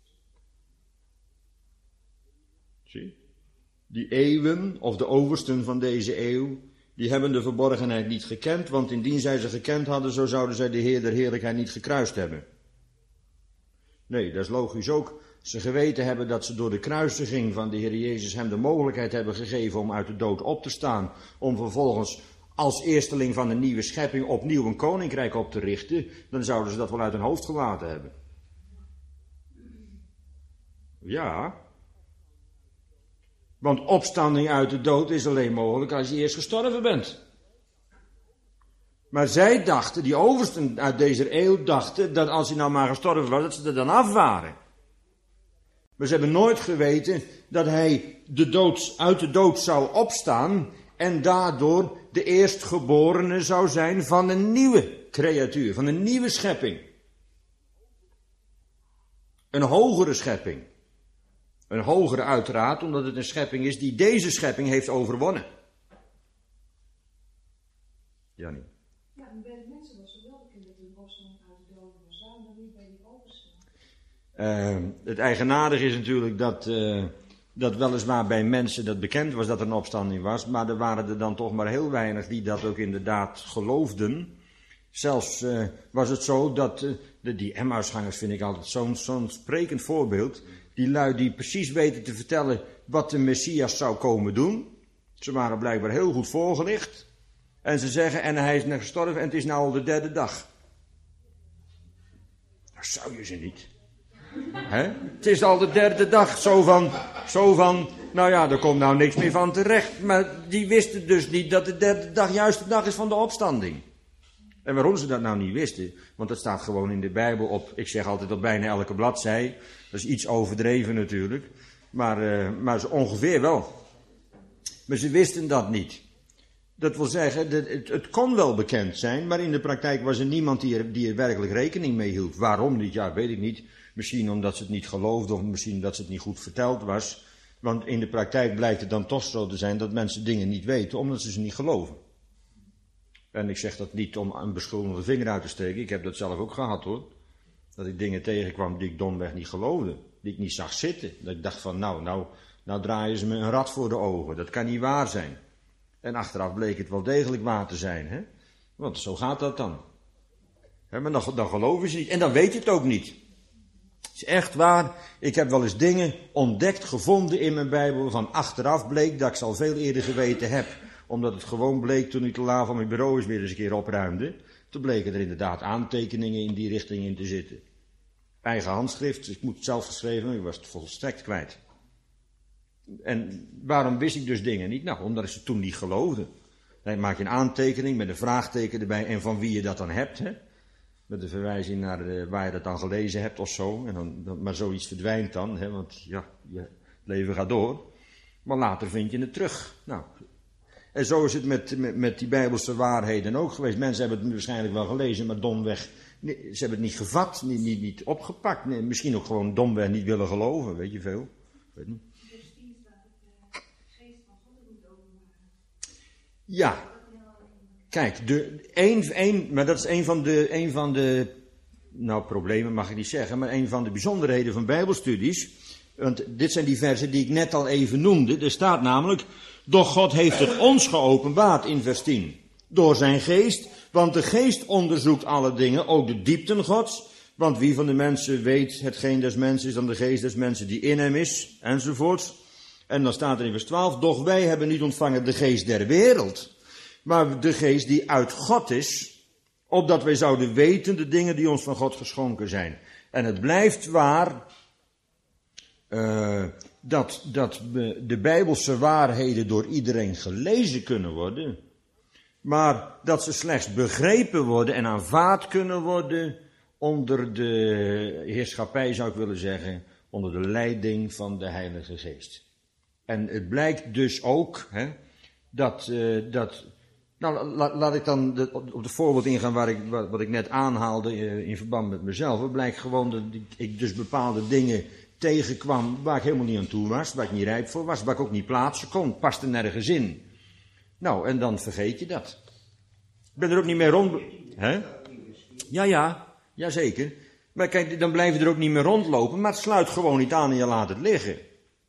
Speaker 1: Zie? Die eeuwen, of de oversten van deze eeuw, die hebben de verborgenheid niet gekend, want indien zij ze gekend hadden, zo zouden zij de Heer der heerlijkheid niet gekruist hebben. Nee, dat is logisch ook. Ze geweten hebben dat ze door de kruisiging van de Heer Jezus hem de mogelijkheid hebben gegeven om uit de dood op te staan, om vervolgens als eersteling van een nieuwe schepping opnieuw een koninkrijk op te richten, dan zouden ze dat wel uit hun hoofd gelaten hebben. Ja. Want opstanding uit de dood is alleen mogelijk als je eerst gestorven bent. Maar zij dachten, die oversten uit deze eeuw dachten, dat als hij nou maar gestorven was, dat ze er dan af waren. Maar ze hebben nooit geweten dat hij de dood, uit de dood zou opstaan en daardoor de eerstgeborene zou zijn van een nieuwe creatuur, van een nieuwe schepping. Een hogere schepping. Een hogere uiteraard, omdat het een schepping is die deze schepping heeft overwonnen. Jannie.
Speaker 4: Ja, en bij de mensen was het wel bekend dat de opstanding uit de doden was. Waarom dan niet bij die oversten?
Speaker 1: Uh, het eigenaardige is natuurlijk dat, uh, dat weliswaar bij mensen dat bekend was dat er een opstanding was, maar er waren er dan toch maar heel weinig die dat ook inderdaad geloofden. Zelfs uh, was het zo dat uh, de, die Emmausgangers vind ik altijd zo'n zo'n sprekend voorbeeld. Die lui die precies weten te vertellen wat de Messias zou komen doen. Ze waren blijkbaar heel goed voorgelicht. En ze zeggen, en hij is net gestorven en het is nou al de derde dag. Nou zou je ze niet. Hè? Het is al de derde dag. Zo van, zo van, nou ja, er komt nou niks meer van terecht. Maar die wisten dus niet dat de derde dag juist de dag is van de opstanding. En waarom ze dat nou niet wisten, want dat staat gewoon in de Bijbel op, ik zeg altijd op bijna elke bladzij. Dat is iets overdreven natuurlijk, maar, uh, maar zo ongeveer wel. Maar ze wisten dat niet. Dat wil zeggen, dat het, het kon wel bekend zijn, maar in de praktijk was er niemand die er, die er werkelijk rekening mee hield. Waarom niet? Ja, weet ik niet. Misschien omdat ze het niet geloofden of misschien omdat ze het niet goed verteld was. Want in de praktijk blijkt het dan toch zo te zijn dat mensen dingen niet weten, omdat ze ze niet geloven. En ik zeg dat niet om een beschuldigende vinger uit te steken. Ik heb dat zelf ook gehad hoor. Dat ik dingen tegenkwam die ik domweg niet geloofde. Die ik niet zag zitten. Dat ik dacht van nou, nou, nou draaien ze me een rad voor de ogen. Dat kan niet waar zijn. En achteraf bleek het wel degelijk waar te zijn. Hè? Want zo gaat dat dan. Hè, maar dan, dan geloven ze niet. En dan weet je het ook niet. Het is echt waar. Ik heb wel eens dingen ontdekt, gevonden in mijn Bijbel. Waarvan achteraf bleek dat ik ze al veel eerder geweten heb. Omdat het gewoon bleek toen ik de la van mijn bureau eens weer eens een keer opruimde. Toen bleken er inderdaad aantekeningen in die richting in te zitten. Eigen handschrift, ik moet het zelf geschreven, ik was het volstrekt kwijt. En waarom wist ik dus dingen niet? Nou, omdat ik ze toen niet geloofde. Dan maak je een aantekening met een vraagteken erbij en van wie je dat dan hebt. Hè? Met de verwijzing naar de, waar je dat dan gelezen hebt of zo. En dan, dan, maar zoiets verdwijnt dan, hè? Want ja, je, het leven gaat door. Maar later vind je het terug. Nou... En zo is het met, met, met die Bijbelse waarheden ook geweest. Mensen hebben het waarschijnlijk wel gelezen, maar domweg, nee, ze hebben het niet gevat, niet, niet, niet opgepakt. Nee, misschien ook gewoon domweg niet willen geloven, weet je veel. Weet niet. Ja, kijk, de, een, een, maar dat is een van de, een van de, nou problemen mag ik niet zeggen, maar een van de bijzonderheden van Bijbelstudies. Want dit zijn die versen die ik net al even noemde. Er staat namelijk, doch God heeft het ons geopenbaard in vers tien. Door zijn geest, want de geest onderzoekt alle dingen, ook de diepten Gods. Want wie van de mensen weet hetgeen des mensen is dan de geest des mensen die in hem is, enzovoort. En dan staat er in vers twaalf, doch wij hebben niet ontvangen de geest der wereld, maar de geest die uit God is, opdat wij zouden weten de dingen die ons van God geschonken zijn. En het blijft waar... Uh, dat, dat de Bijbelse waarheden door iedereen gelezen kunnen worden, maar dat ze slechts begrepen worden en aanvaard kunnen worden onder de heerschappij, zou ik willen zeggen, onder de leiding van de Heilige Geest. En het blijkt dus ook, hè, dat, uh, dat nou la, laat ik dan de, op het voorbeeld ingaan waar ik, wat, wat ik net aanhaalde uh, in verband met mezelf. Het blijkt gewoon dat ik, ik dus bepaalde dingen tegenkwam waar ik helemaal niet aan toe was, waar ik niet rijp voor was, waar ik ook niet plaatsen kon, paste nergens in. Nou, en dan vergeet je dat. Ik ben er ook niet meer rond... Hè? Ja, ja, jazeker. Maar kijk, dan blijf je er ook niet meer rondlopen, maar het sluit gewoon niet aan en je laat het liggen.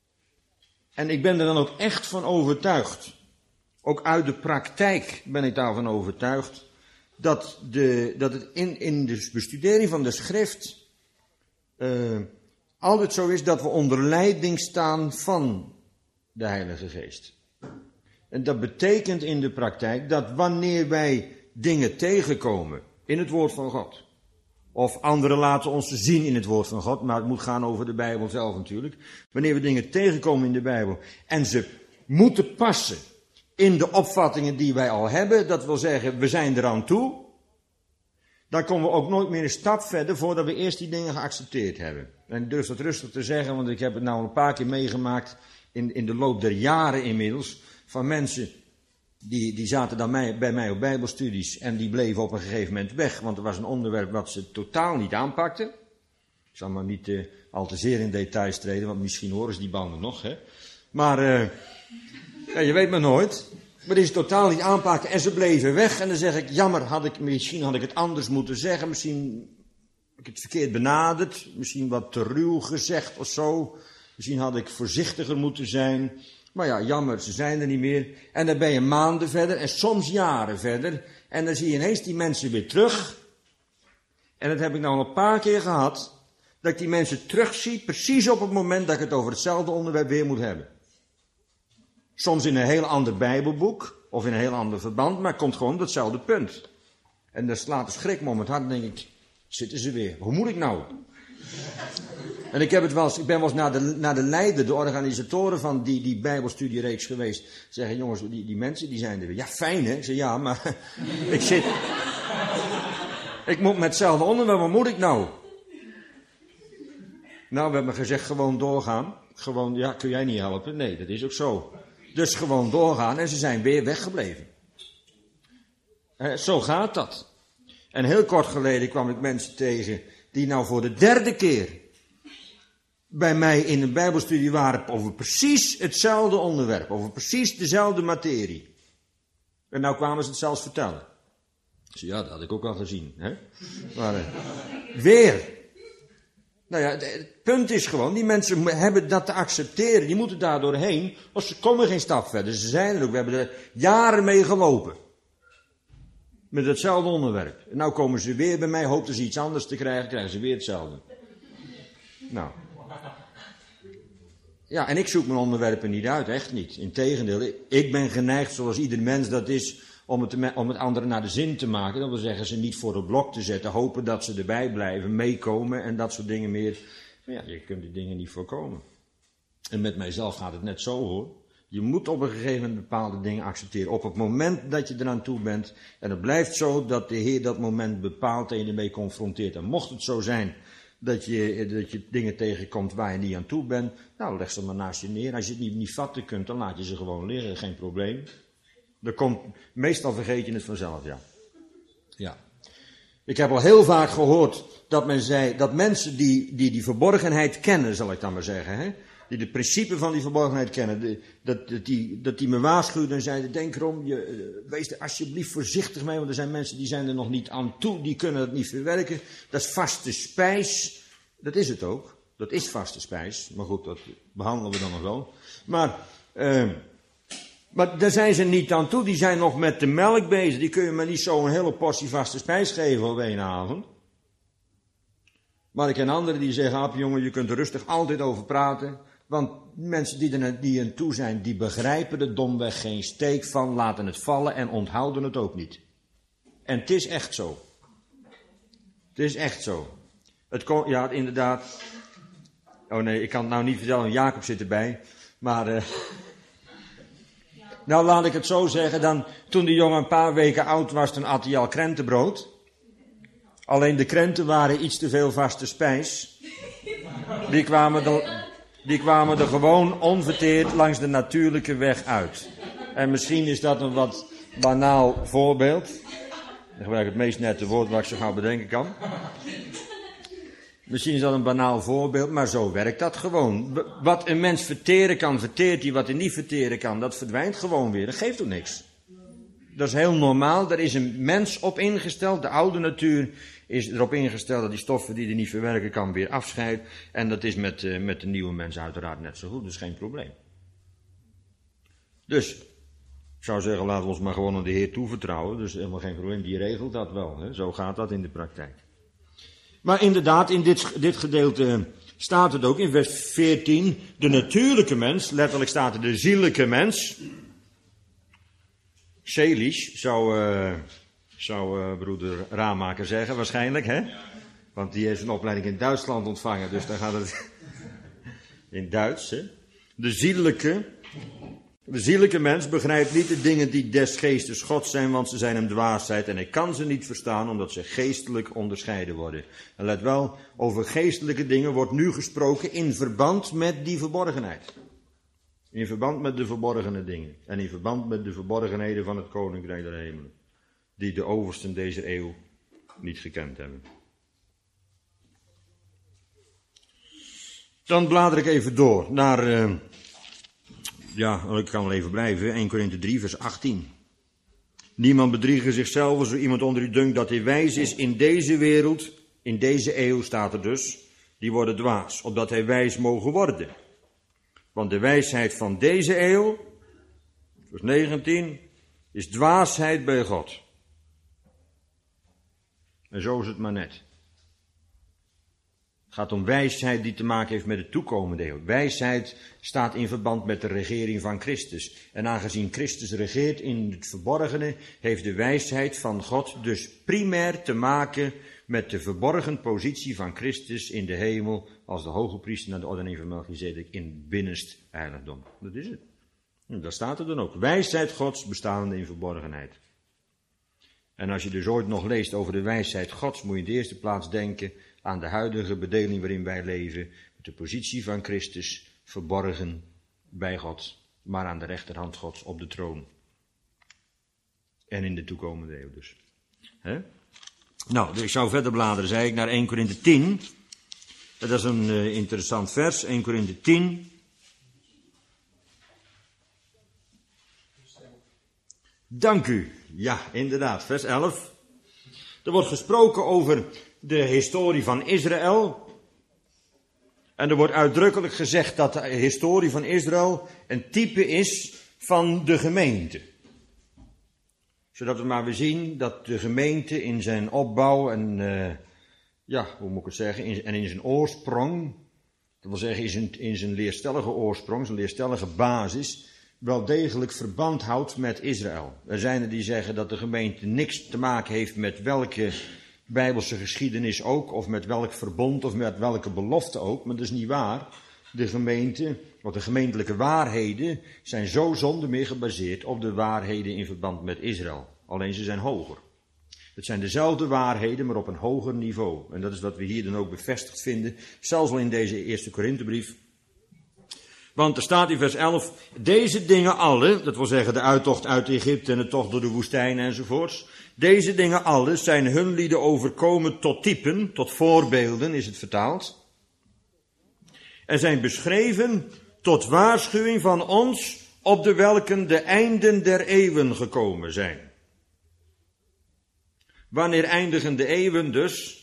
Speaker 1: En ik ben er dan ook echt van overtuigd, ook uit de praktijk ben ik daarvan overtuigd, dat, de, dat het in, in de bestudering van de schrift uh, altijd zo is dat we onder leiding staan van de Heilige Geest. En dat betekent in de praktijk dat wanneer wij dingen tegenkomen in het woord van God, of anderen laten ons zien in het woord van God, maar het moet gaan over de Bijbel zelf natuurlijk. Wanneer we dingen tegenkomen in de Bijbel en ze moeten passen in de opvattingen die wij al hebben, dat wil zeggen we zijn eraan toe, dan komen we ook nooit meer een stap verder voordat we eerst die dingen geaccepteerd hebben. En ik durf dat rustig te zeggen, want ik heb het nou een paar keer meegemaakt in, in de loop der jaren inmiddels, van mensen die, die zaten dan mij, bij mij op bijbelstudies en die bleven op een gegeven moment weg, want er was een onderwerp wat ze totaal niet aanpakten. Ik zal maar niet uh, al te zeer in details treden, want misschien horen ze die banden nog, hè. Maar uh, ja, je weet maar nooit. Maar die ze totaal niet aanpakken en ze bleven weg. En dan zeg ik, jammer, had ik, misschien had ik het anders moeten zeggen. Misschien heb ik het verkeerd benaderd. Misschien wat te ruw gezegd of zo. Misschien had ik voorzichtiger moeten zijn. Maar ja, jammer, ze zijn er niet meer. En dan ben je maanden verder en soms jaren verder. En dan zie je ineens die mensen weer terug. En dat heb ik nou al een paar keer gehad. Dat ik die mensen terugzie, precies op het moment dat ik het over hetzelfde onderwerp weer moet hebben. Soms in een heel ander Bijbelboek, of in een heel ander verband, maar het komt gewoon op hetzelfde punt. En dat slaat een schrik me om het hart, dan denk ik, zitten ze weer, hoe moet ik nou? En ik heb het wel eens, ik ben wel eens naar de, naar de leider, de organisatoren van die, die Bijbelstudiereeks geweest. Zeggen, jongens, die, die mensen, die zijn er weer. Ja, fijn hè? Ik zeg, ja, maar ik zit, ik moet met hetzelfde onderwerp, wat moet ik nou? Nou, we hebben gezegd, gewoon doorgaan. Gewoon, ja, kun jij niet helpen? Nee, dat is ook zo. Dus gewoon doorgaan en ze zijn weer weggebleven. Eh, zo gaat dat. En heel kort geleden kwam ik mensen tegen die nou voor de derde keer bij mij in een bijbelstudie waren over precies hetzelfde onderwerp, over precies dezelfde materie. En nou kwamen ze het zelfs vertellen. Ik zei, ja, dat had ik ook al gezien. Hè? Maar uh, weer. Nou ja, het punt is gewoon, die mensen hebben dat te accepteren, die moeten daar doorheen, of ze komen geen stap verder. Ze zijn er ook, we hebben er jaren mee gelopen. Met hetzelfde onderwerp. En nou komen ze weer bij mij, hoopten ze iets anders te krijgen, krijgen ze weer hetzelfde. Nou. Ja, en ik zoek mijn onderwerpen niet uit, echt niet. Integendeel, ik ben geneigd, zoals ieder mens dat is, om het, om het anderen naar de zin te maken. Dat wil zeggen, ze niet voor het blok te zetten, hopen dat ze erbij blijven, meekomen en dat soort dingen meer. Maar ja, je kunt die dingen niet voorkomen. En met mijzelf gaat het net zo hoor. Je moet op een gegeven moment bepaalde dingen accepteren. Op het moment dat je eraan toe bent. En het blijft zo dat de Heer dat moment bepaalt en je ermee confronteert. En mocht het zo zijn dat je, dat je dingen tegenkomt waar je niet aan toe bent. Nou, leg ze maar naast je neer. Als je het niet, niet vatten kunt, dan laat je ze gewoon liggen. Geen probleem. Er komt, meestal vergeet je het vanzelf, ja. Ja. Ik heb al heel vaak gehoord dat men zei, dat mensen die die, die verborgenheid kennen, zal ik dan maar zeggen, hè. Die de principe van die verborgenheid kennen, de, dat, dat, die, dat die me waarschuwden en zeiden, denk erom, je, wees er alsjeblieft voorzichtig mee, want er zijn mensen die zijn er nog niet aan toe, die kunnen het niet verwerken. Dat is vaste spijs, dat is het ook, dat is vaste spijs, maar goed, dat behandelen we dan nog wel. Maar, uh, maar daar zijn ze niet aan toe, die zijn nog met de melk bezig, die kun je maar niet zo een hele portie vaste spijs geven op één avond. Maar ik ken anderen die zeggen, ap jongen, je kunt er rustig altijd over praten. Want mensen die er die aan toe zijn, die begrijpen er domweg geen steek van, laten het vallen en onthouden het ook niet. En het is echt zo. Het is echt zo. Het kon, ja, inderdaad. Oh nee, ik kan het nou niet vertellen, Jacob zit erbij. Maar, uh, nou laat ik het zo zeggen, dan, toen die jongen een paar weken oud was, toen at hij al krentenbrood. Alleen de krenten waren iets te veel vaste spijs. Die kwamen er, die kwamen er gewoon onverteerd langs de natuurlijke weg uit. En misschien is dat een wat banaal voorbeeld. Ik gebruik het meest nette woord wat ik zo gauw bedenken kan. Misschien is dat een banaal voorbeeld, maar zo werkt dat gewoon. Wat een mens verteren kan, verteert hij. Wat hij niet verteren kan, dat verdwijnt gewoon weer. Dat geeft ook niks. Dat is heel normaal. Daar is een mens op ingesteld. De oude natuur is erop ingesteld dat die stoffen die hij niet verwerken kan weer afscheidt. En dat is met, uh, met de nieuwe mens uiteraard net zo goed. Dat is geen probleem. Dus, ik zou zeggen, laten we ons maar gewoon aan de Heer toevertrouwen. Dus helemaal geen probleem. Die regelt dat wel. Hè? Zo gaat dat in de praktijk. Maar inderdaad, in dit, dit gedeelte staat het ook in vers veertien. De natuurlijke mens, letterlijk staat er de zielijke mens. Seelisch, zou, uh, zou uh, broeder Ramaker zeggen waarschijnlijk, hè? Want die heeft een opleiding in Duitsland ontvangen, dus dan gaat het in Duits, hè? De zielijke, de zielijke mens begrijpt niet de dingen die des geestes God zijn, want ze zijn hem dwaasheid en hij kan ze niet verstaan, omdat ze geestelijk onderscheiden worden. En let wel, over geestelijke dingen wordt nu gesproken in verband met die verborgenheid. In verband met de verborgene dingen. En in verband met de verborgenheden van het Koninkrijk der Hemelen. Die de oversten deze eeuw niet gekend hebben. Dan blader ik even door naar, uh, ja, ik kan wel even blijven, Eerste Korinthe drie vers achttien. Niemand bedriegen zichzelf als er iemand onder u dunkt dat hij wijs is in deze wereld, in deze eeuw staat er dus, die worden dwaas, opdat hij wijs mogen worden. Want de wijsheid van deze eeuw, vers negentien, is dwaasheid bij God. En zo is het maar net. Het gaat om wijsheid die te maken heeft met de toekomende eeuw. Wijsheid staat in verband met de regering van Christus. En aangezien Christus regeert in het verborgene, heeft de wijsheid van God dus primair te maken met de verborgen positie van Christus in de hemel als de hoge priester naar de ordening van Melchizedek in het binnenst heiligdom. Dat is het. En daar staat er dan ook. Wijsheid Gods bestaande in verborgenheid. En als je dus ooit nog leest over de wijsheid Gods, moet je in de eerste plaats denken aan de huidige bedeling waarin wij leven, met de positie van Christus verborgen bij God, maar aan de rechterhand Gods op de troon. En in de toekomende eeuw dus. He? Nou, dus ik zou verder bladeren, zei ik, naar Eerste Korinthe tien. Dat is een uh, interessant vers, Eerste Korinthe tien. Dank u. Ja, inderdaad, vers elf. Er wordt gesproken over de historie van Israël. En er wordt uitdrukkelijk gezegd dat de historie van Israël een type is van de gemeente. Zodat we maar weer zien dat de gemeente in zijn opbouw en, uh, ja, hoe moet ik het zeggen, in, en in zijn oorsprong, dat wil zeggen in zijn, in zijn leerstellige oorsprong, zijn leerstellige basis, wel degelijk verband houdt met Israël. Er zijn er die zeggen dat de gemeente niks te maken heeft met welke Bijbelse geschiedenis ook, of met welk verbond, of met welke belofte ook, maar dat is niet waar. De gemeente, of de gemeentelijke waarheden, zijn zo zonder meer gebaseerd op de waarheden in verband met Israël. Alleen ze zijn hoger. Het zijn dezelfde waarheden, maar op een hoger niveau. En dat is wat we hier dan ook bevestigd vinden, zelfs al in deze eerste Korinthebrief. Want er staat in vers elf, deze dingen alle, dat wil zeggen de uittocht uit Egypte en de tocht door de woestijn enzovoorts. Deze dingen alle zijn hun lieden overkomen tot typen, tot voorbeelden is het vertaald. En zijn beschreven tot waarschuwing van ons, op de welken de einden der eeuwen gekomen zijn. Wanneer eindigen de eeuwen dus?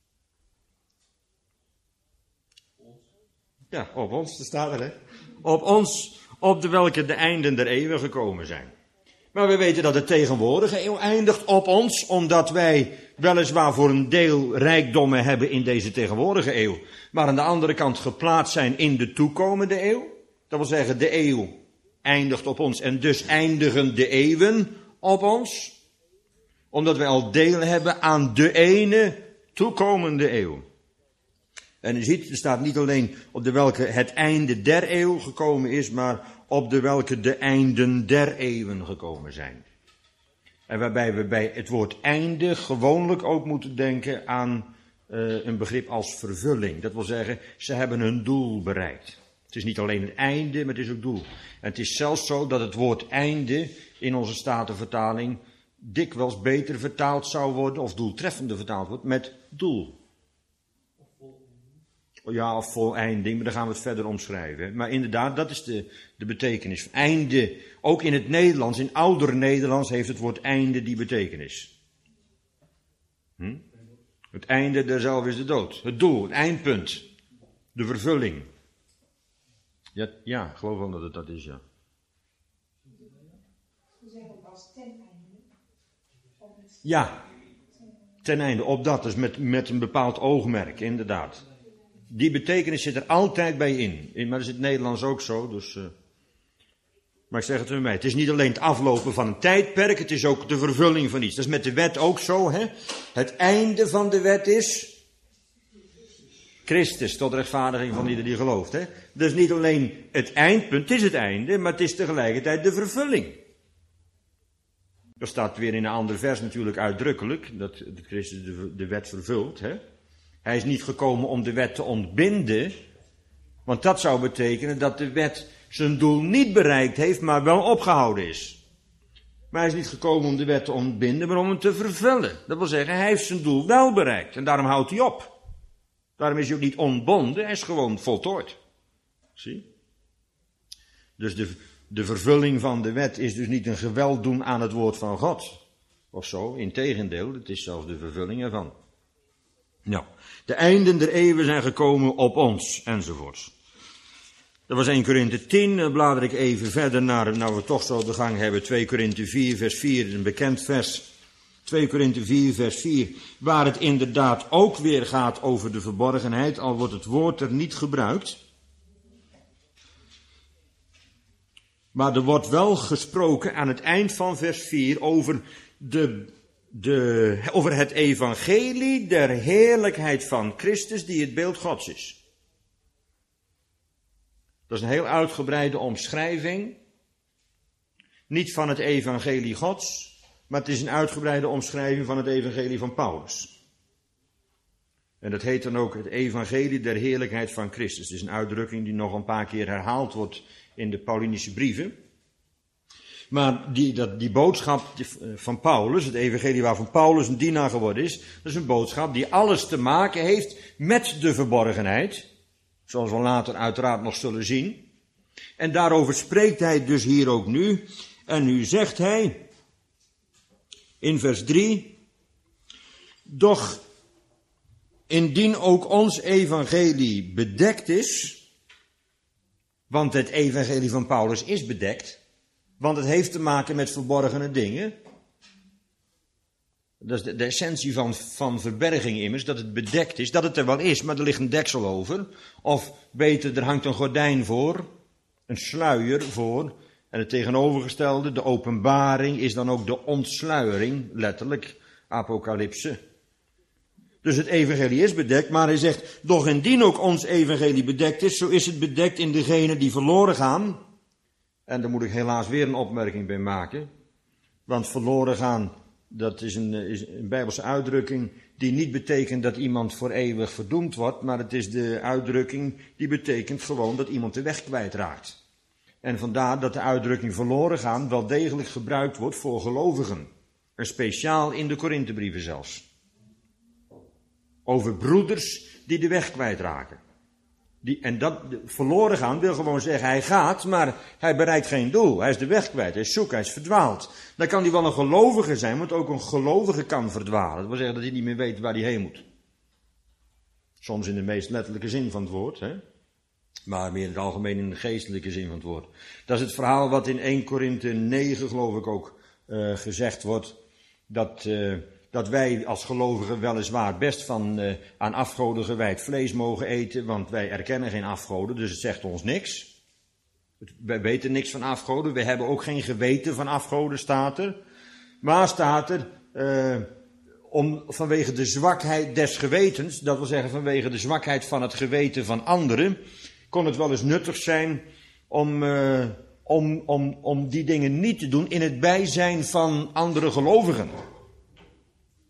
Speaker 1: Ja, op ons, dat staat er hè. Op ons, op de welke de einden der eeuwen gekomen zijn. Maar we weten dat de tegenwoordige eeuw eindigt op ons, omdat wij weliswaar voor een deel rijkdommen hebben in deze tegenwoordige eeuw, maar aan de andere kant geplaatst zijn in de toekomende eeuw. Dat wil zeggen, de eeuw eindigt op ons en dus eindigen de eeuwen op ons, omdat wij al deel hebben aan de ene toekomende eeuw. En u ziet, er staat niet alleen op de welke het einde der eeuw gekomen is, maar op de welke de einden der eeuwen gekomen zijn. En waarbij we bij het woord einde gewoonlijk ook moeten denken aan uh, een begrip als vervulling. Dat wil zeggen, ze hebben hun doel bereikt. Het is niet alleen het einde, maar het is ook doel. En het is zelfs zo dat het woord einde in onze Statenvertaling dikwijls beter vertaald zou worden, of doeltreffender vertaald wordt, met doel. Ja, of voleinding, maar daar gaan we het verder omschrijven. Maar inderdaad, dat is de, de betekenis. Einde, ook in het Nederlands, in ouder Nederlands heeft het woord einde die betekenis. Hm? Het einde derzelf is de dood. Het doel, het eindpunt. De vervulling. Ja, ja, ik geloof wel dat het dat is, ja.
Speaker 4: We zeggen ook als ten einde.
Speaker 1: Ja, ten einde, op dat, dus met, met een bepaald oogmerk, inderdaad. Die betekenis zit er altijd bij in. Maar dat is in het Nederlands ook zo, dus... Uh... Maar ik zeg het u mij, het is niet alleen het aflopen van een tijdperk, het is ook de vervulling van iets. Dat is met de wet ook zo, hè. Het einde van de wet is... Christus, tot rechtvaardiging van ieder die gelooft, hè. Dus niet alleen het eindpunt, het is het einde, maar het is tegelijkertijd de vervulling. Dat staat weer in een ander vers natuurlijk uitdrukkelijk, dat Christus de, de wet vervult, hè. Hij is niet gekomen om de wet te ontbinden, want dat zou betekenen dat de wet zijn doel niet bereikt heeft, maar wel opgehouden is. Maar hij is niet gekomen om de wet te ontbinden, maar om hem te vervullen. Dat wil zeggen, hij heeft zijn doel wel bereikt en daarom houdt hij op. Daarom is hij ook niet ontbonden, hij is gewoon voltooid. Zie? Dus de, de vervulling van de wet is dus niet een geweld doen aan het woord van God. Of zo, integendeel, het is zelfs de vervulling ervan. Nou, de einden der eeuwen zijn gekomen op ons, enzovoorts. Dat was Eerste Korinthe tien, dan blader ik even verder naar, nou we toch zo de gang hebben, Tweede Korinthe vier, vers vier, een bekend vers. Tweede Korinthe vier, vers vier, waar het inderdaad ook weer gaat over de verborgenheid, al wordt het woord er niet gebruikt. Maar er wordt wel gesproken aan het eind van vers vier over, de, de, over het evangelie der heerlijkheid van Christus die het beeld Gods is. Dat is een heel uitgebreide omschrijving. Niet van het evangelie Gods, maar het is een uitgebreide omschrijving van het evangelie van Paulus. En dat heet dan ook het evangelie der heerlijkheid van Christus. Het is een uitdrukking die nog een paar keer herhaald wordt in de Paulinische brieven. Maar die, dat, die boodschap van Paulus, het evangelie waarvan Paulus een dienaar geworden is, dat is een boodschap die alles te maken heeft met de verborgenheid. Zoals we later uiteraard nog zullen zien. En daarover spreekt hij dus hier ook nu. En nu zegt hij in vers drie. Doch indien ook ons evangelie bedekt is. Want het evangelie van Paulus is bedekt. Want het heeft te maken met verborgene dingen. Dat is de, de essentie van, van verberging immers, dat het bedekt is, dat het er wel is, maar er ligt een deksel over. Of beter, er hangt een gordijn voor, een sluier voor. En het tegenovergestelde, de openbaring, is dan ook de ontsluiering, letterlijk, apocalypse. Dus het evangelie is bedekt, maar hij zegt, doch indien ook ons evangelie bedekt is, zo is het bedekt in degenen die verloren gaan. En daar moet ik helaas weer een opmerking bij maken. Want verloren gaan, dat is een, is een Bijbelse uitdrukking die niet betekent dat iemand voor eeuwig verdoemd wordt, maar het is de uitdrukking die betekent gewoon dat iemand de weg kwijtraakt. En vandaar dat de uitdrukking verloren gaan wel degelijk gebruikt wordt voor gelovigen. En speciaal in de Korinthebrieven zelfs. Over broeders die de weg kwijtraken. Die, en dat verloren gaan wil gewoon zeggen, hij gaat, maar hij bereikt geen doel. Hij is de weg kwijt, hij is zoek, hij is verdwaald. Dan kan hij wel een gelovige zijn, want ook een gelovige kan verdwalen. Dat wil zeggen dat hij niet meer weet waar hij heen moet. Soms in de meest letterlijke zin van het woord, hè? Maar meer in het algemeen in de geestelijke zin van het woord. Dat is het verhaal wat in Eerste Korinthe negen geloof ik ook uh, gezegd wordt, dat... Uh, Dat wij als gelovigen weliswaar best van uh, aan afgoden gewijd vlees mogen eten, want wij erkennen geen afgoden, dus het zegt ons niks. Wij weten niks van afgoden, we hebben ook geen geweten van afgoden, staat er. Maar staat er, uh, om, vanwege de zwakheid des gewetens, dat wil zeggen vanwege de zwakheid van het geweten van anderen, kon het wel eens nuttig zijn om, uh, om, om, om die dingen niet te doen in het bijzijn van andere gelovigen.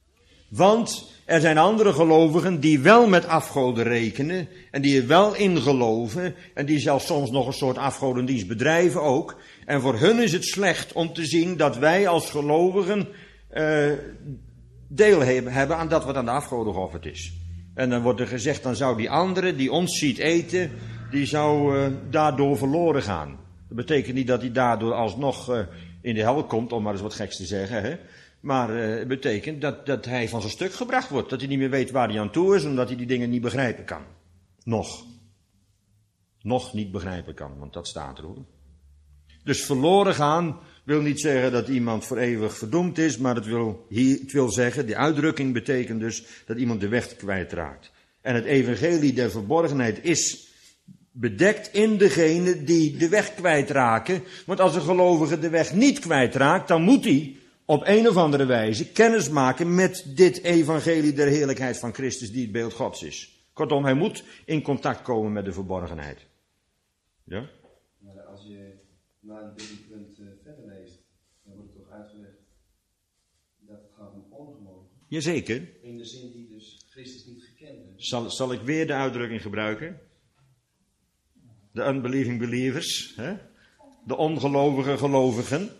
Speaker 1: Want er zijn andere gelovigen die wel met afgoden rekenen en die er wel in geloven en die zelfs soms nog een soort afgodendienst bedrijven ook. En voor hun is het slecht om te zien dat wij als gelovigen uh, deel hebben aan dat wat aan de afgoden geofferd is. En dan wordt er gezegd, dan zou die andere die ons ziet eten, die zou uh, daardoor verloren gaan. Dat betekent niet dat hij daardoor alsnog uh, in de hel komt, om maar eens wat geks te zeggen. Hè? Maar uh, het betekent dat, dat hij van zijn stuk gebracht wordt. Dat hij niet meer weet waar hij aan toe is, omdat hij die dingen niet begrijpen kan. Nog. Nog niet begrijpen kan, want dat staat er hoor. Dus verloren gaan wil niet zeggen dat iemand voor eeuwig verdoemd is, maar het wil, het wil zeggen, die uitdrukking betekent dus dat iemand de weg kwijtraakt. En het evangelie der verborgenheid is bedekt in degene die de weg kwijtraken. Want als een gelovige de weg niet kwijtraakt, dan moet hij op een of andere wijze kennis maken met dit evangelie der heerlijkheid van Christus die het beeld Gods is. Kortom, hij moet in contact komen met de verborgenheid. Ja?
Speaker 5: Maar als je na het derde punt uh, verder leest, dan wordt het toch uitgelegd dat het gaat om ongelovigen.
Speaker 1: Jazeker.
Speaker 5: In de zin die dus Christus niet gekend heeft.
Speaker 1: Zal, zal ik weer de uitdrukking gebruiken? De unbelieving believers, hè? De ongelovige gelovigen.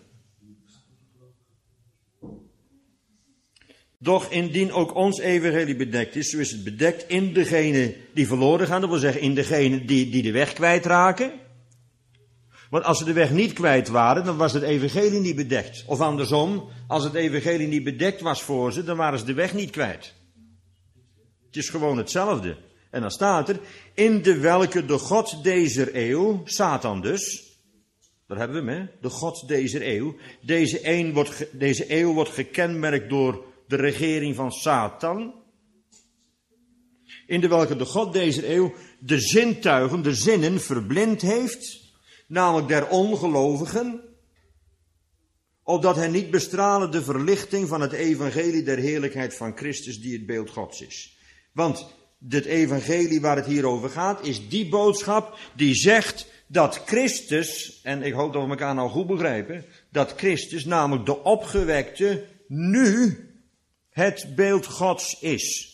Speaker 1: Doch indien ook ons evangelie bedekt is, zo is het bedekt in degene die verloren gaan. Dat wil zeggen in degene die, die de weg kwijtraken. Want als ze de weg niet kwijt waren, dan was het evangelie niet bedekt. Of andersom, als het evangelie niet bedekt was voor ze, dan waren ze de weg niet kwijt. Het is gewoon hetzelfde. En dan staat er, in de welke de God dezer eeuw, Satan dus, daar hebben we hem, hè? De God dezer eeuw. Deze, een wordt, deze eeuw wordt gekenmerkt door de regering van Satan. In de welke de God dezer eeuw de zintuigen, de zinnen verblind heeft, namelijk der ongelovigen, opdat hij niet bestralen de verlichting van het evangelie der heerlijkheid van Christus die het beeld Gods is. Want dit evangelie waar het hier over gaat, is die boodschap die zegt dat Christus, en ik hoop dat we elkaar nou goed begrijpen, dat Christus namelijk de opgewekte nu het beeld Gods is.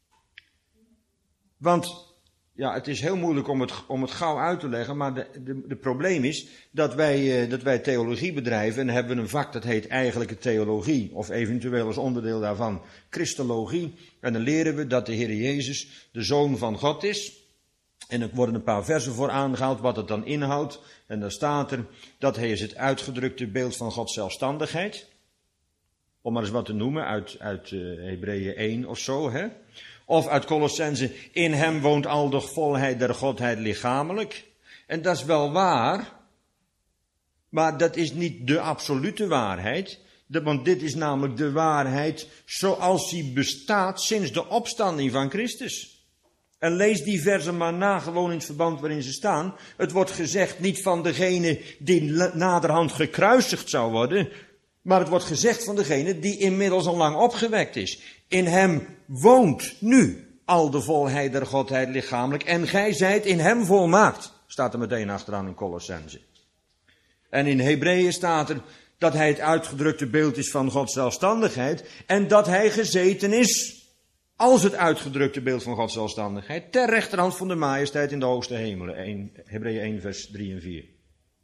Speaker 1: Want, ja, het is heel moeilijk om het, om het gauw uit te leggen, maar de, de, de probleem is dat wij, dat wij theologie bedrijven en hebben een vak dat heet eigenlijke theologie, of eventueel als onderdeel daarvan Christologie. En dan leren we dat de Heer Jezus de Zoon van God is. En er worden een paar versen voor aangehaald wat het dan inhoudt. En dan staat er dat hij is het uitgedrukte beeld van Gods zelfstandigheid. Om maar eens wat te noemen uit, uit uh, Hebreeën één of zo, hè. Of uit Colossenzen, in hem woont al de volheid der Godheid lichamelijk. En dat is wel waar, maar dat is niet de absolute waarheid. De, want dit is namelijk de waarheid zoals die bestaat sinds de opstanding van Christus. En lees die versen maar na, gewoon in het verband waarin ze staan. Het wordt gezegd niet van degene die naderhand gekruisigd zou worden, maar het wordt gezegd van degene die inmiddels al lang opgewekt is. In hem woont nu al de volheid der Godheid lichamelijk. En gij zijt in hem volmaakt. Staat er meteen achteraan in Colossenzen. En in Hebreeën staat er dat hij het uitgedrukte beeld is van Gods zelfstandigheid. En dat hij gezeten is als het uitgedrukte beeld van Gods zelfstandigheid. Ter rechterhand van de majesteit in de hoogste hemelen. Hebreeën één vers drie en vier.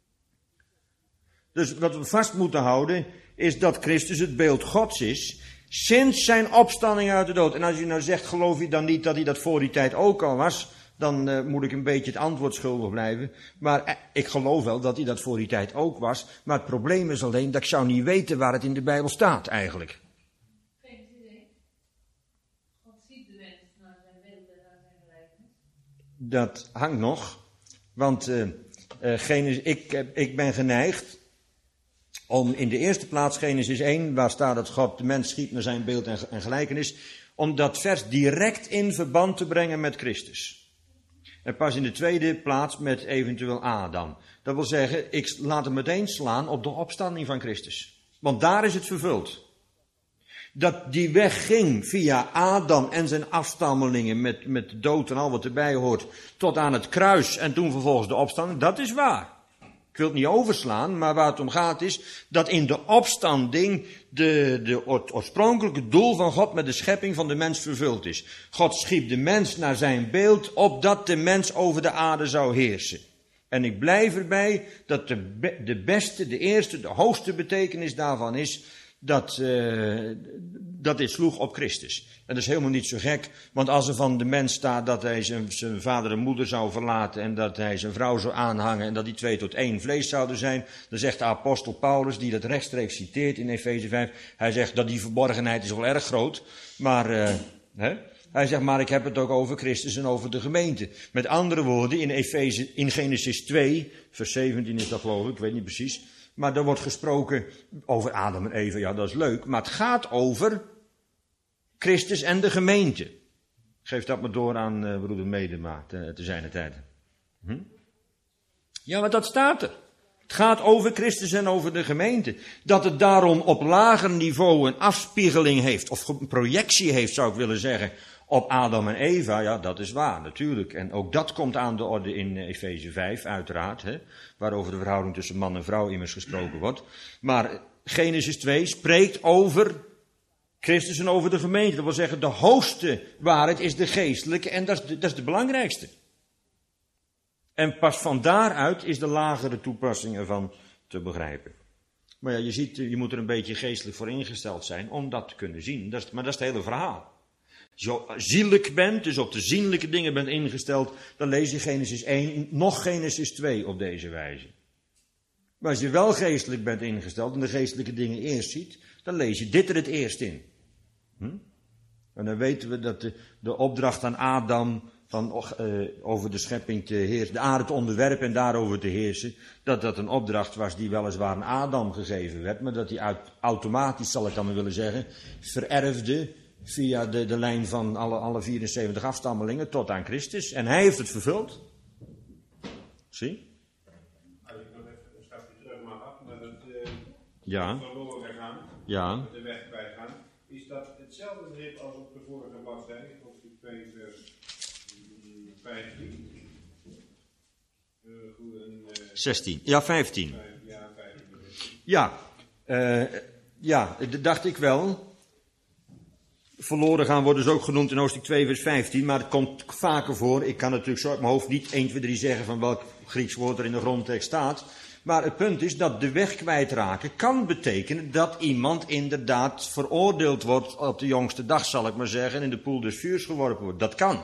Speaker 1: Dus wat we vast moeten houden is dat Christus het beeld Gods is sinds zijn opstanding uit de dood. En als je nou zegt, geloof je dan niet dat hij dat voor die tijd ook al was, dan uh, moet ik een beetje het antwoord schuldig blijven. Maar uh, ik geloof wel dat hij dat voor die tijd ook was. Maar het probleem is alleen dat ik zou niet weten waar het in de Bijbel staat eigenlijk.
Speaker 6: Geen idee. God ziet de mens naar zijn beeld en naar zijn gelijkenis.
Speaker 1: Dat hangt nog. Want uh, uh, Genesis, ik, uh, ik ben geneigd om in de eerste plaats Genesis één, waar staat dat God de mens schiep naar zijn beeld en, en gelijkenis, om dat vers direct in verband te brengen met Christus. En pas in de tweede plaats met eventueel Adam. Dat wil zeggen, ik laat hem meteen slaan op de opstanding van Christus. Want daar is het vervuld. Dat die weg ging via Adam en zijn afstammelingen met, met de dood en al wat erbij hoort, tot aan het kruis en toen vervolgens de opstanding, dat is waar. Ik wil het niet overslaan, maar waar het om gaat is dat in de opstanding de, de oorspronkelijke doel van God met de schepping van de mens vervuld is. God schiep de mens naar zijn beeld, opdat de mens over de aarde zou heersen. En ik blijf erbij dat de, be, de beste, de eerste, de hoogste betekenis daarvan is dat, uh, dat dit sloeg op Christus. En dat is helemaal niet zo gek, want als er van de mens staat dat hij zijn, zijn vader en moeder zou verlaten en dat hij zijn vrouw zou aanhangen en dat die twee tot één vlees zouden zijn, dan zegt de apostel Paulus, die dat rechtstreeks citeert in Efeze vijf, hij zegt dat die verborgenheid is wel erg groot, maar uh, hè? Hij zegt, maar ik heb het ook over Christus en over de gemeente. Met andere woorden, in, Efeze, in Genesis twee, vers zeventien is dat geloof ik, ik weet niet precies. Maar er wordt gesproken over Adam en Eva, ja dat is leuk. Maar het gaat over Christus en de gemeente. Geef dat maar door aan uh, broeder Medema te, te zijner tijd. Hm? Ja, maar dat staat er. Het gaat over Christus en over de gemeente. Dat het daarom op lager niveau een afspiegeling heeft, of een projectie heeft zou ik willen zeggen, op Adam en Eva, ja dat is waar natuurlijk. En ook dat komt aan de orde in Efeze vijf uiteraard, hè, waarover de verhouding tussen man en vrouw immers gesproken wordt. Maar Genesis twee spreekt over Christus en over de gemeente. Dat wil zeggen de hoogste waarheid is de geestelijke en dat is de, dat is de belangrijkste. En pas van daaruit is de lagere toepassing ervan te begrijpen. Maar ja, je ziet, je moet er een beetje geestelijk voor ingesteld zijn om dat te kunnen zien. Dat is, maar dat is het hele verhaal. Als je zielelijk bent, dus op de zienlijke dingen bent ingesteld, dan lees je Genesis één, nog Genesis twee op deze wijze. Maar als je wel geestelijk bent ingesteld en de geestelijke dingen eerst ziet, dan lees je dit er het eerst in. Hm? En dan weten we dat de, de opdracht aan Adam van uh, over de schepping te heersen, de aarde te onderwerpen en daarover te heersen, dat dat een opdracht was die weliswaar aan Adam gegeven werd, maar dat die uit, automatisch, zal ik dan maar willen zeggen, vererfde via de, de lijn van alle, alle vierenzeventig afstammelingen tot aan Christus. En hij heeft het vervuld. Zie?
Speaker 3: Als ik nog even een stapje terug mag af, naar het uh,
Speaker 1: ja.
Speaker 3: verloren gaan,
Speaker 1: Ja.
Speaker 3: de weg bij gaan, is dat hetzelfde begrip als op de vorige bladzijde, hoofdstuk twee vers vijftien. Uh, goed, een, uh,
Speaker 1: zestien. Ja, vijftien.
Speaker 3: vijf, ja, vijftien.
Speaker 1: Ja, uh, ja, dat dacht ik wel. Verloren gaan wordt dus ook genoemd in hoofdstuk twee vers vijftien, maar het komt vaker voor. Ik kan natuurlijk zo uit mijn hoofd niet één, twee, drie zeggen van welk Grieks woord er in de grondtekst staat. Maar het punt is dat de weg kwijtraken kan betekenen dat iemand inderdaad veroordeeld wordt op de jongste dag, zal ik maar zeggen, en in de poel des vuurs geworpen wordt. Dat kan.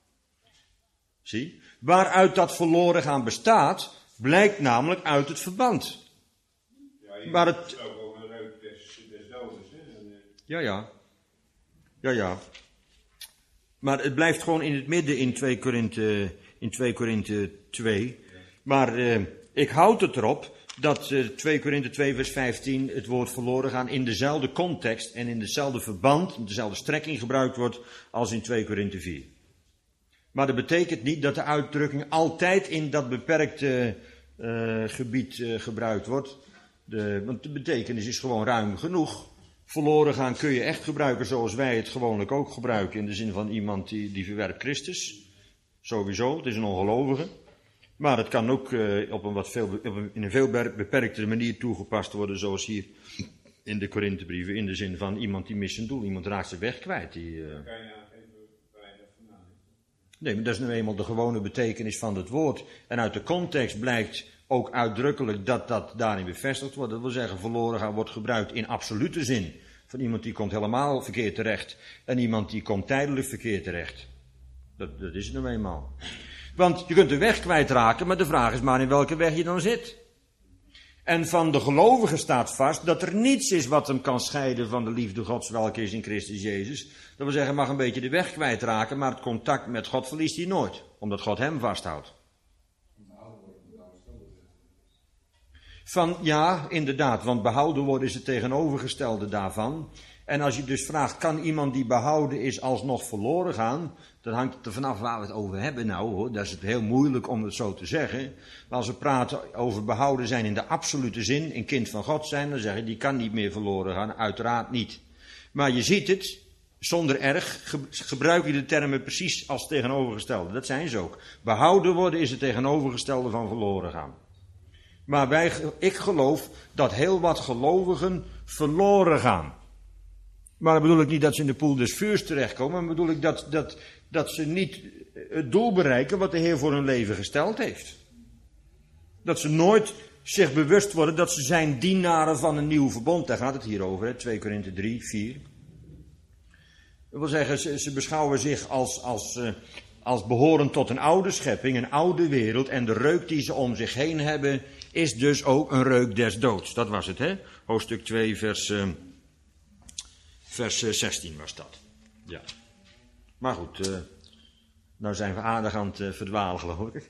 Speaker 1: Zie? Waaruit dat verloren gaan bestaat, blijkt namelijk uit het verband.
Speaker 3: Ja, je
Speaker 1: maar
Speaker 3: hebt
Speaker 1: het
Speaker 3: ook over een reuk des, des dodens. Hè? En, uh,
Speaker 1: Ja, ja. Ja, ja. Maar het blijft gewoon in het midden in twee Korinthe, in twee Korinthe twee. Maar uh, ik houd het erop dat uh, twee Korinthe twee vers vijftien het woord verloren gaan in dezelfde context en in dezelfde verband, in dezelfde strekking gebruikt wordt als in twee Korinthe vier. Maar dat betekent niet dat de uitdrukking altijd in dat beperkte uh, gebied uh, gebruikt wordt. De, want de betekenis is gewoon ruim genoeg. Verloren gaan kun je echt gebruiken zoals wij het gewoonlijk ook gebruiken. In de zin van iemand die, die verwerpt Christus. Sowieso, het is een ongelovige. Maar het kan ook uh, op een wat veel, op een, in een veel beperktere manier toegepast worden. Zoals hier in de Korinthebrieven. In de zin van iemand die mist zijn doel. Iemand raakt zijn weg kwijt. Die, uh...
Speaker 3: kan je aangeven waar je dat vandaan hebt.
Speaker 1: Nee, maar dat is nu eenmaal de gewone betekenis van het woord. En uit de context blijkt ook uitdrukkelijk dat dat daarin bevestigd wordt. Dat wil zeggen, verloren gaan wordt gebruikt in absolute zin. Van iemand die komt helemaal verkeerd terecht. En iemand die komt tijdelijk verkeerd terecht. Dat, dat is het nu eenmaal. Want je kunt de weg kwijtraken, maar de vraag is maar in welke weg je dan zit. En van de gelovige staat vast dat er niets is wat hem kan scheiden van de liefde Gods, welke is in Christus Jezus. Dat wil zeggen, hij mag een beetje de weg kwijtraken, maar het contact met God verliest hij nooit. Omdat God hem vasthoudt. Van, ja, inderdaad, want behouden worden is het tegenovergestelde daarvan. En als je dus vraagt, kan iemand die behouden is alsnog verloren gaan? Dan hangt het er vanaf waar we het over hebben nou hoor. Dat is het heel moeilijk om het zo te zeggen. Maar als we praten over behouden zijn in de absolute zin, een kind van God zijn, dan zeggen die kan niet meer verloren gaan, uiteraard niet. Maar je ziet het, zonder erg, gebruik je de termen precies als tegenovergestelde. Dat zijn ze ook. Behouden worden is het tegenovergestelde van verloren gaan. Maar wij, ik geloof dat heel wat gelovigen verloren gaan. Maar dan bedoel ik niet dat ze in de poel des vuurs terechtkomen, maar bedoel ik dat, dat, dat ze niet het doel bereiken wat de Heer voor hun leven gesteld heeft. Dat ze nooit zich bewust worden dat ze zijn dienaren van een nieuw verbond. Daar gaat het hier over, hè? twee Korinthe drie, vier. Dat wil zeggen, ze, ze beschouwen zich als, als, uh, als behorend tot een oude schepping, een oude wereld. En de reuk die ze om zich heen hebben, is dus ook een reuk des doods. Dat was het, hè? Hoofdstuk twee, vers, uh, vers uh, zestien was dat. Ja. Maar goed, uh, nou zijn we aardig aan het uh, verdwalen, geloof ik.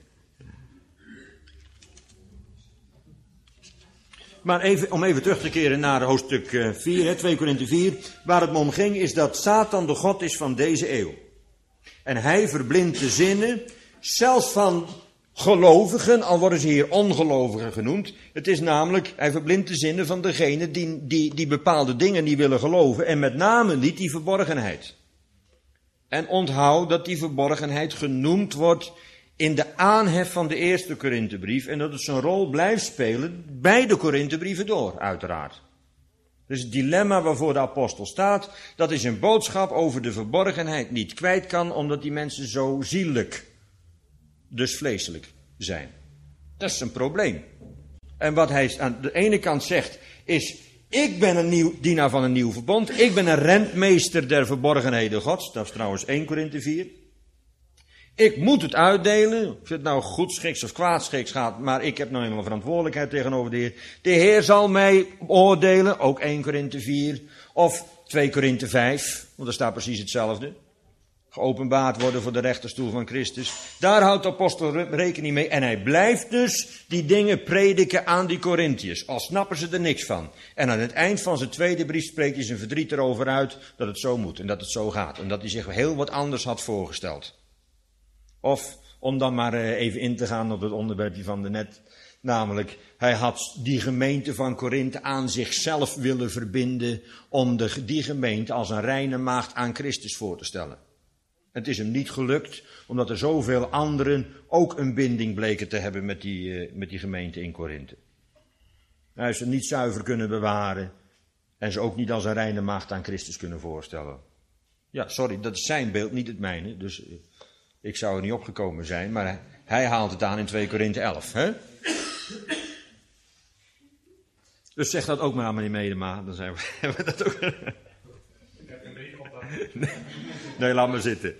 Speaker 1: Maar even, om even terug te keren naar hoofdstuk vier, hè, twee Korinthe vier. Waar het me om ging is dat Satan de god is van deze eeuw. En hij verblindt de zinnen, zelfs van gelovigen, al worden ze hier ongelovigen genoemd. Het is namelijk, hij verblindt de zinnen van degenen die, die, die bepaalde dingen niet willen geloven. En met name niet die verborgenheid. En onthoud dat die verborgenheid genoemd wordt in de aanhef van de eerste Korinthebrief. En dat het zijn rol blijft spelen bij de Korinthebrieven door, uiteraard. Dus het dilemma waarvoor de apostel staat, dat is een boodschap over de verborgenheid niet kwijt kan, omdat die mensen zo zielelijk, dus vleeselijk zijn. Dat is een probleem. En wat hij aan de ene kant zegt, is: ik ben een nieuw, dienaar van een nieuw verbond. Ik ben een rentmeester der verborgenheden Gods. Dat is trouwens één Korinthe vier. Ik moet het uitdelen, of het nou goedschiks of kwaadschiks gaat, maar ik heb nou eenmaal verantwoordelijkheid tegenover de Heer. De Heer zal mij oordelen, ook één Korinthe vier, of twee Korinthe vijf, want daar staat precies hetzelfde. Geopenbaard worden voor de rechterstoel van Christus. Daar houdt de apostel rekening mee en hij blijft dus die dingen prediken aan die Korinthiërs, al snappen ze er niks van. En aan het eind van zijn tweede brief spreekt hij zijn verdriet erover uit dat het zo moet en dat het zo gaat. En dat hij zich heel wat anders had voorgesteld. Of, om dan maar even in te gaan op het onderwerpje van de net, namelijk, hij had die gemeente van Korinthe aan zichzelf willen verbinden om de, die gemeente als een reine maagd aan Christus voor te stellen. Het is hem niet gelukt, omdat er zoveel anderen ook een binding bleken te hebben met die, met die gemeente in Korinthe. Hij heeft ze niet zuiver kunnen bewaren en ze ook niet als een reine maagd aan Christus kunnen voorstellen. Ja, sorry, dat is zijn beeld, niet het mijne, dus ik zou er niet opgekomen zijn, maar hij haalt het aan in twee Korinthe elf. Hè? Dus zeg dat ook maar aan meneer Medema, dan zijn we, hebben we dat ook.
Speaker 3: Ik heb een beetje op
Speaker 1: nee, nee, laat maar zitten.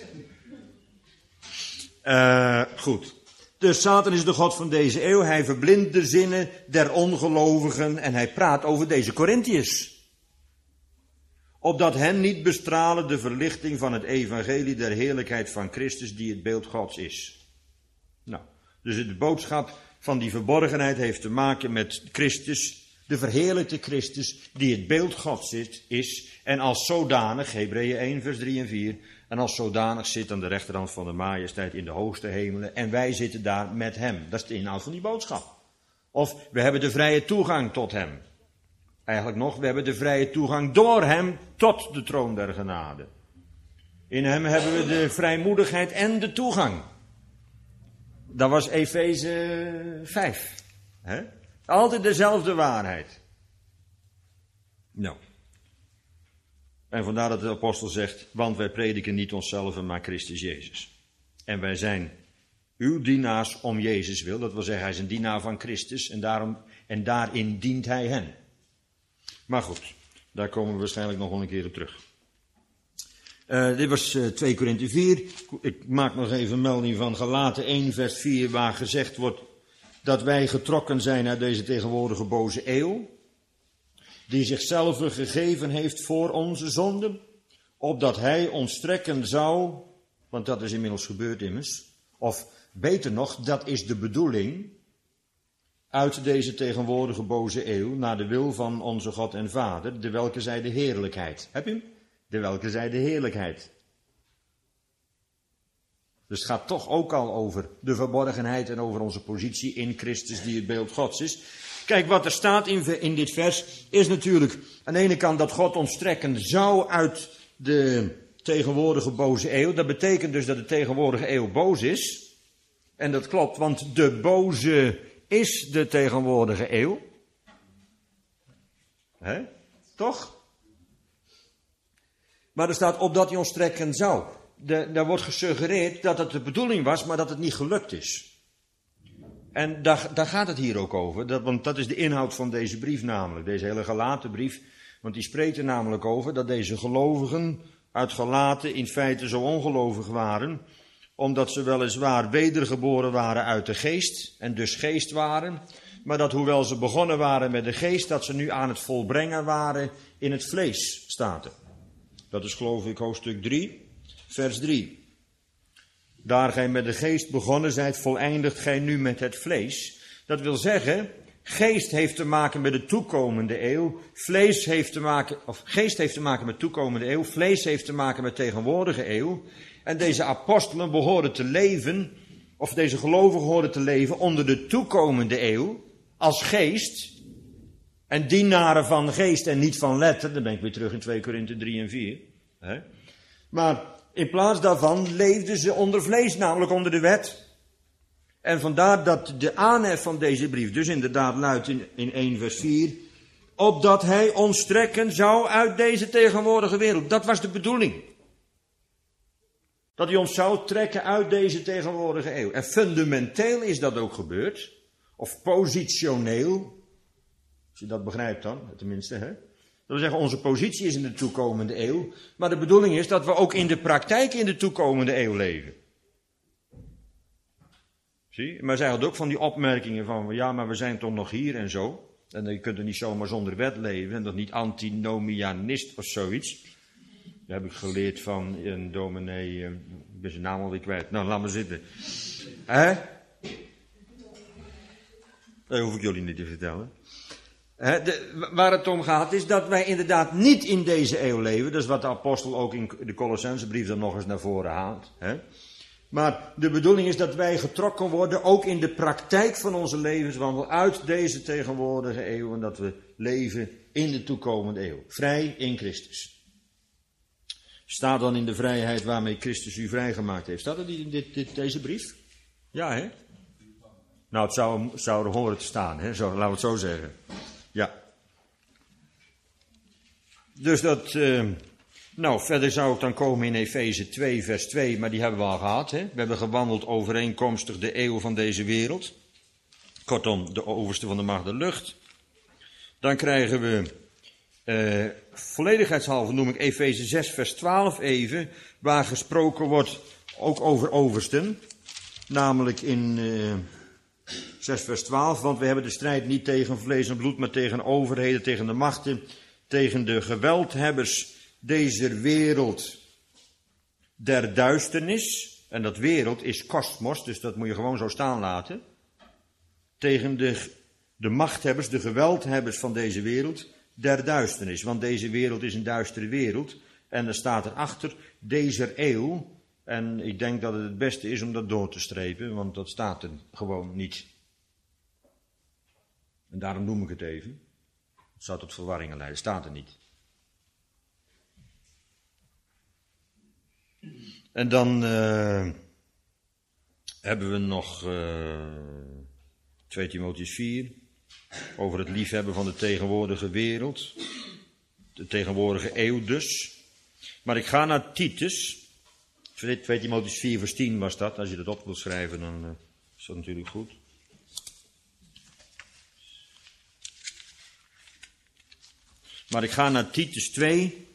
Speaker 1: Uh, goed. Dus Satan is de god van deze eeuw. Hij verblindt de zinnen der ongelovigen en hij praat over deze Korinthiërs. Opdat hen niet bestralen de verlichting van het evangelie der heerlijkheid van Christus, die het beeld Gods is. Nou, dus de boodschap van die verborgenheid heeft te maken met Christus, de verheerlijkte Christus, die het beeld Gods is. En als zodanig, Hebreeën één, vers drie en vier, en als zodanig zit aan de rechterhand van de majesteit in de hoogste hemelen. En wij zitten daar met hem. Dat is de inhoud van die boodschap. Of we hebben de vrije toegang tot hem. Eigenlijk nog, we hebben de vrije toegang door hem tot de troon der genade. In hem hebben we de vrijmoedigheid en de toegang. Dat was Efeze vijf. Hè? Altijd dezelfde waarheid. Nou. En vandaar dat de apostel zegt, want wij prediken niet onszelf, maar Christus Jezus. En wij zijn uw dienaars om Jezus wil. Dat wil zeggen, hij is een dienaar van Christus en, daarom, en daarin dient hij hen. Maar goed, daar komen we waarschijnlijk nog wel een keer op terug. Uh, dit was uh, twee Korinthe vier. Ik maak nog even melding van Galaten één vers vier, waar gezegd wordt dat wij getrokken zijn uit deze tegenwoordige boze eeuw, die zichzelf gegeven heeft voor onze zonden, opdat hij ons trekken zou, want dat is inmiddels gebeurd immers, of beter nog, dat is de bedoeling, uit deze tegenwoordige boze eeuw, naar de wil van onze God en Vader, de welke zij de heerlijkheid. Heb je hem? De welke zij de heerlijkheid. Dus het gaat toch ook al over de verborgenheid en over onze positie in Christus, die het beeld Gods is. Kijk, wat er staat in, in dit vers is natuurlijk aan de ene kant dat God ons trekken zou uit de tegenwoordige boze eeuw. Dat betekent dus dat de tegenwoordige eeuw boos is. En dat klopt, want de boze is de tegenwoordige eeuw. Hè? Toch? Maar er staat opdat hij ons trekken zou. De, daar wordt gesuggereerd dat het de bedoeling was, maar dat het niet gelukt is. En daar, daar gaat het hier ook over, dat, want dat is de inhoud van deze brief namelijk, deze hele Galatenbrief. Want die spreekt er namelijk over dat deze gelovigen uit Galaten in feite zo ongelovig waren, omdat ze weliswaar wedergeboren waren uit de geest en dus geest waren, maar dat hoewel ze begonnen waren met de geest, dat ze nu aan het volbrengen waren in het vlees, staat er. Dat is geloof ik hoofdstuk drie, vers drie. Daar gij met de geest begonnen zijt, voleindigt gij nu met het vlees. Dat wil zeggen, geest heeft te maken met de toekomende eeuw, vlees heeft te maken, of geest heeft te maken met toekomende eeuw, vlees heeft te maken met tegenwoordige eeuw. En deze apostelen behoren te leven, of deze gelovigen horen te leven onder de toekomende eeuw, als geest. En dienaren van geest en niet van letter, dan ben ik weer terug in twee Korinthe drie en vier. Hè? Maar in plaats daarvan leefden ze onder vlees, namelijk onder de wet. En vandaar dat de aanhef van deze brief dus inderdaad luidt in, in één vers vier, opdat hij ons trekken zou uit deze tegenwoordige wereld. Dat was de bedoeling. Dat hij ons zou trekken uit deze tegenwoordige eeuw. En fundamenteel is dat ook gebeurd. Of positioneel. Als je dat begrijpt dan, tenminste. Hè? Dat wil zeggen, onze positie is in de toekomende eeuw. Maar de bedoeling is dat we ook in de praktijk in de toekomende eeuw leven. Zie? Maar zij had ook van die opmerkingen van, ja, maar we zijn toch nog hier en zo. En je kunt er niet zomaar zonder wet leven. En dat niet antinomianist of zoiets. Dat heb ik geleerd van een dominee, ik ben zijn naam alweer kwijt. Nou, laat maar zitten. Hè? Dat hoef ik jullie niet te vertellen. Hè? De, waar het om gaat is dat wij inderdaad niet in deze eeuw leven. Dat is wat de apostel ook in de Colossensebrief dan nog eens naar voren haalt. Hè? Maar de bedoeling is dat wij getrokken worden, ook in de praktijk van onze levenswandel, uit deze tegenwoordige eeuw. En dat we leven in de toekomende eeuw. Vrij in Christus. Staat dan in de vrijheid waarmee Christus u vrijgemaakt heeft. Staat dat niet in dit, dit, deze brief? Ja, hè? Nou, het zou, zou er horen te staan, hè? Zo, laten we het zo zeggen. Ja. Dus dat... Uh, nou, verder zou ik dan komen in Efeze twee, vers twee, maar die hebben we al gehad, hè? We hebben gewandeld overeenkomstig de eeuw van deze wereld. Kortom, de overste van de macht der lucht. Dan krijgen we... Uh, volledigheidshalve noem ik Efeze zes vers twaalf even, waar gesproken wordt ook over oversten, namelijk in uh, zes vers twaalf, want we hebben de strijd niet tegen vlees en bloed, maar tegen overheden, tegen de machten, tegen de geweldhebbers deze wereld der duisternis, en dat wereld is kosmos, dus dat moet je gewoon zo staan laten, tegen de, de machthebbers, de geweldhebbers van deze wereld, der duisternis, want deze wereld is een duistere wereld. En er staat erachter, deze eeuw. En ik denk dat het het beste is om dat door te strepen, want dat staat er gewoon niet. En daarom noem ik het even. Het zou tot verwarringen leiden, staat er niet. En dan uh, hebben we nog uh, twee Timotheüs vier. Over het liefhebben van de tegenwoordige wereld. De tegenwoordige eeuw dus. Maar ik ga naar Titus. twee Timotheüs vier vers tien was dat. Als je dat op wilt schrijven, dan uh, is dat natuurlijk goed. Maar ik ga naar Titus twee.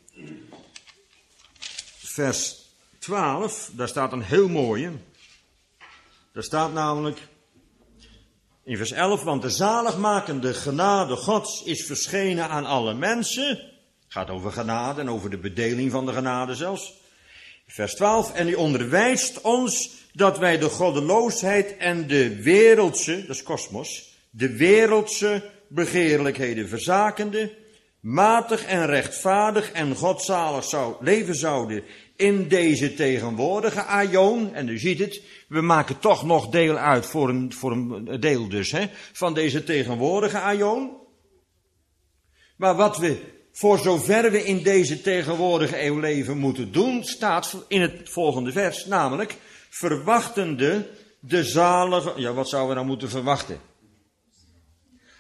Speaker 1: Vers twaalf. Daar staat een heel mooie. Daar staat namelijk... In vers elf, want de zaligmakende genade Gods is verschenen aan alle mensen. Het gaat over genade en over de bedeling van de genade zelfs. Vers twaalf, en hij onderwijst ons dat wij de goddeloosheid en de wereldse, dat is kosmos, de wereldse begeerlijkheden verzakende, matig en rechtvaardig en godzalig zou, leven zouden in deze tegenwoordige aion. En u ziet het, we maken toch nog deel uit, voor een, voor een deel dus, hè, van deze tegenwoordige aion. Maar wat we, voor zover we in deze tegenwoordige eeuw leven moeten doen, staat in het volgende vers, namelijk, verwachtende de zalige, ja wat zouden we dan moeten verwachten?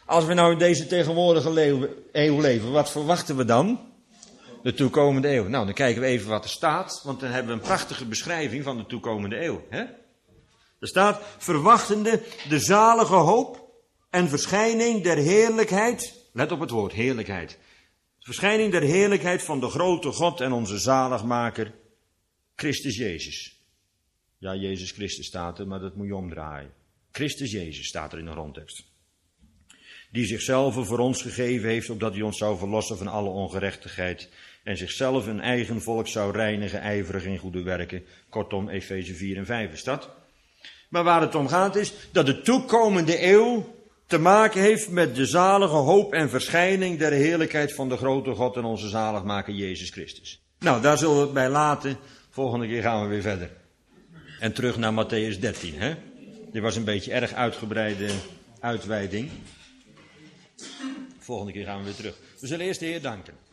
Speaker 1: Als we nou in deze tegenwoordige eeuw leven, wat verwachten we dan? De toekomende eeuw. Nou, dan kijken we even wat er staat, want dan hebben we een prachtige beschrijving van de toekomende eeuw. Hè? Er staat, verwachtende de zalige hoop en verschijning der heerlijkheid. Let op het woord, heerlijkheid. Verschijning der heerlijkheid van de grote God en onze zaligmaker, Christus Jezus. Ja, Jezus Christus staat er, maar dat moet je omdraaien. Christus Jezus staat er in de grondtekst. Die zichzelf voor ons gegeven heeft, opdat hij ons zou verlossen van alle ongerechtigheid. En zichzelf een eigen volk zou reinigen, ijverig in goede werken. Kortom, Efeze vier en vijf is dat. Maar waar het om gaat is dat de toekomende eeuw te maken heeft met de zalige hoop en verschijning der heerlijkheid van de grote God en onze zaligmaker Jezus Christus. Nou, daar zullen we het bij laten. Volgende keer gaan we weer verder. En terug naar Mattheüs dertien. Hè? Dit was een beetje erg uitgebreide uitweiding. Volgende keer gaan we weer terug. We zullen eerst de Heer danken.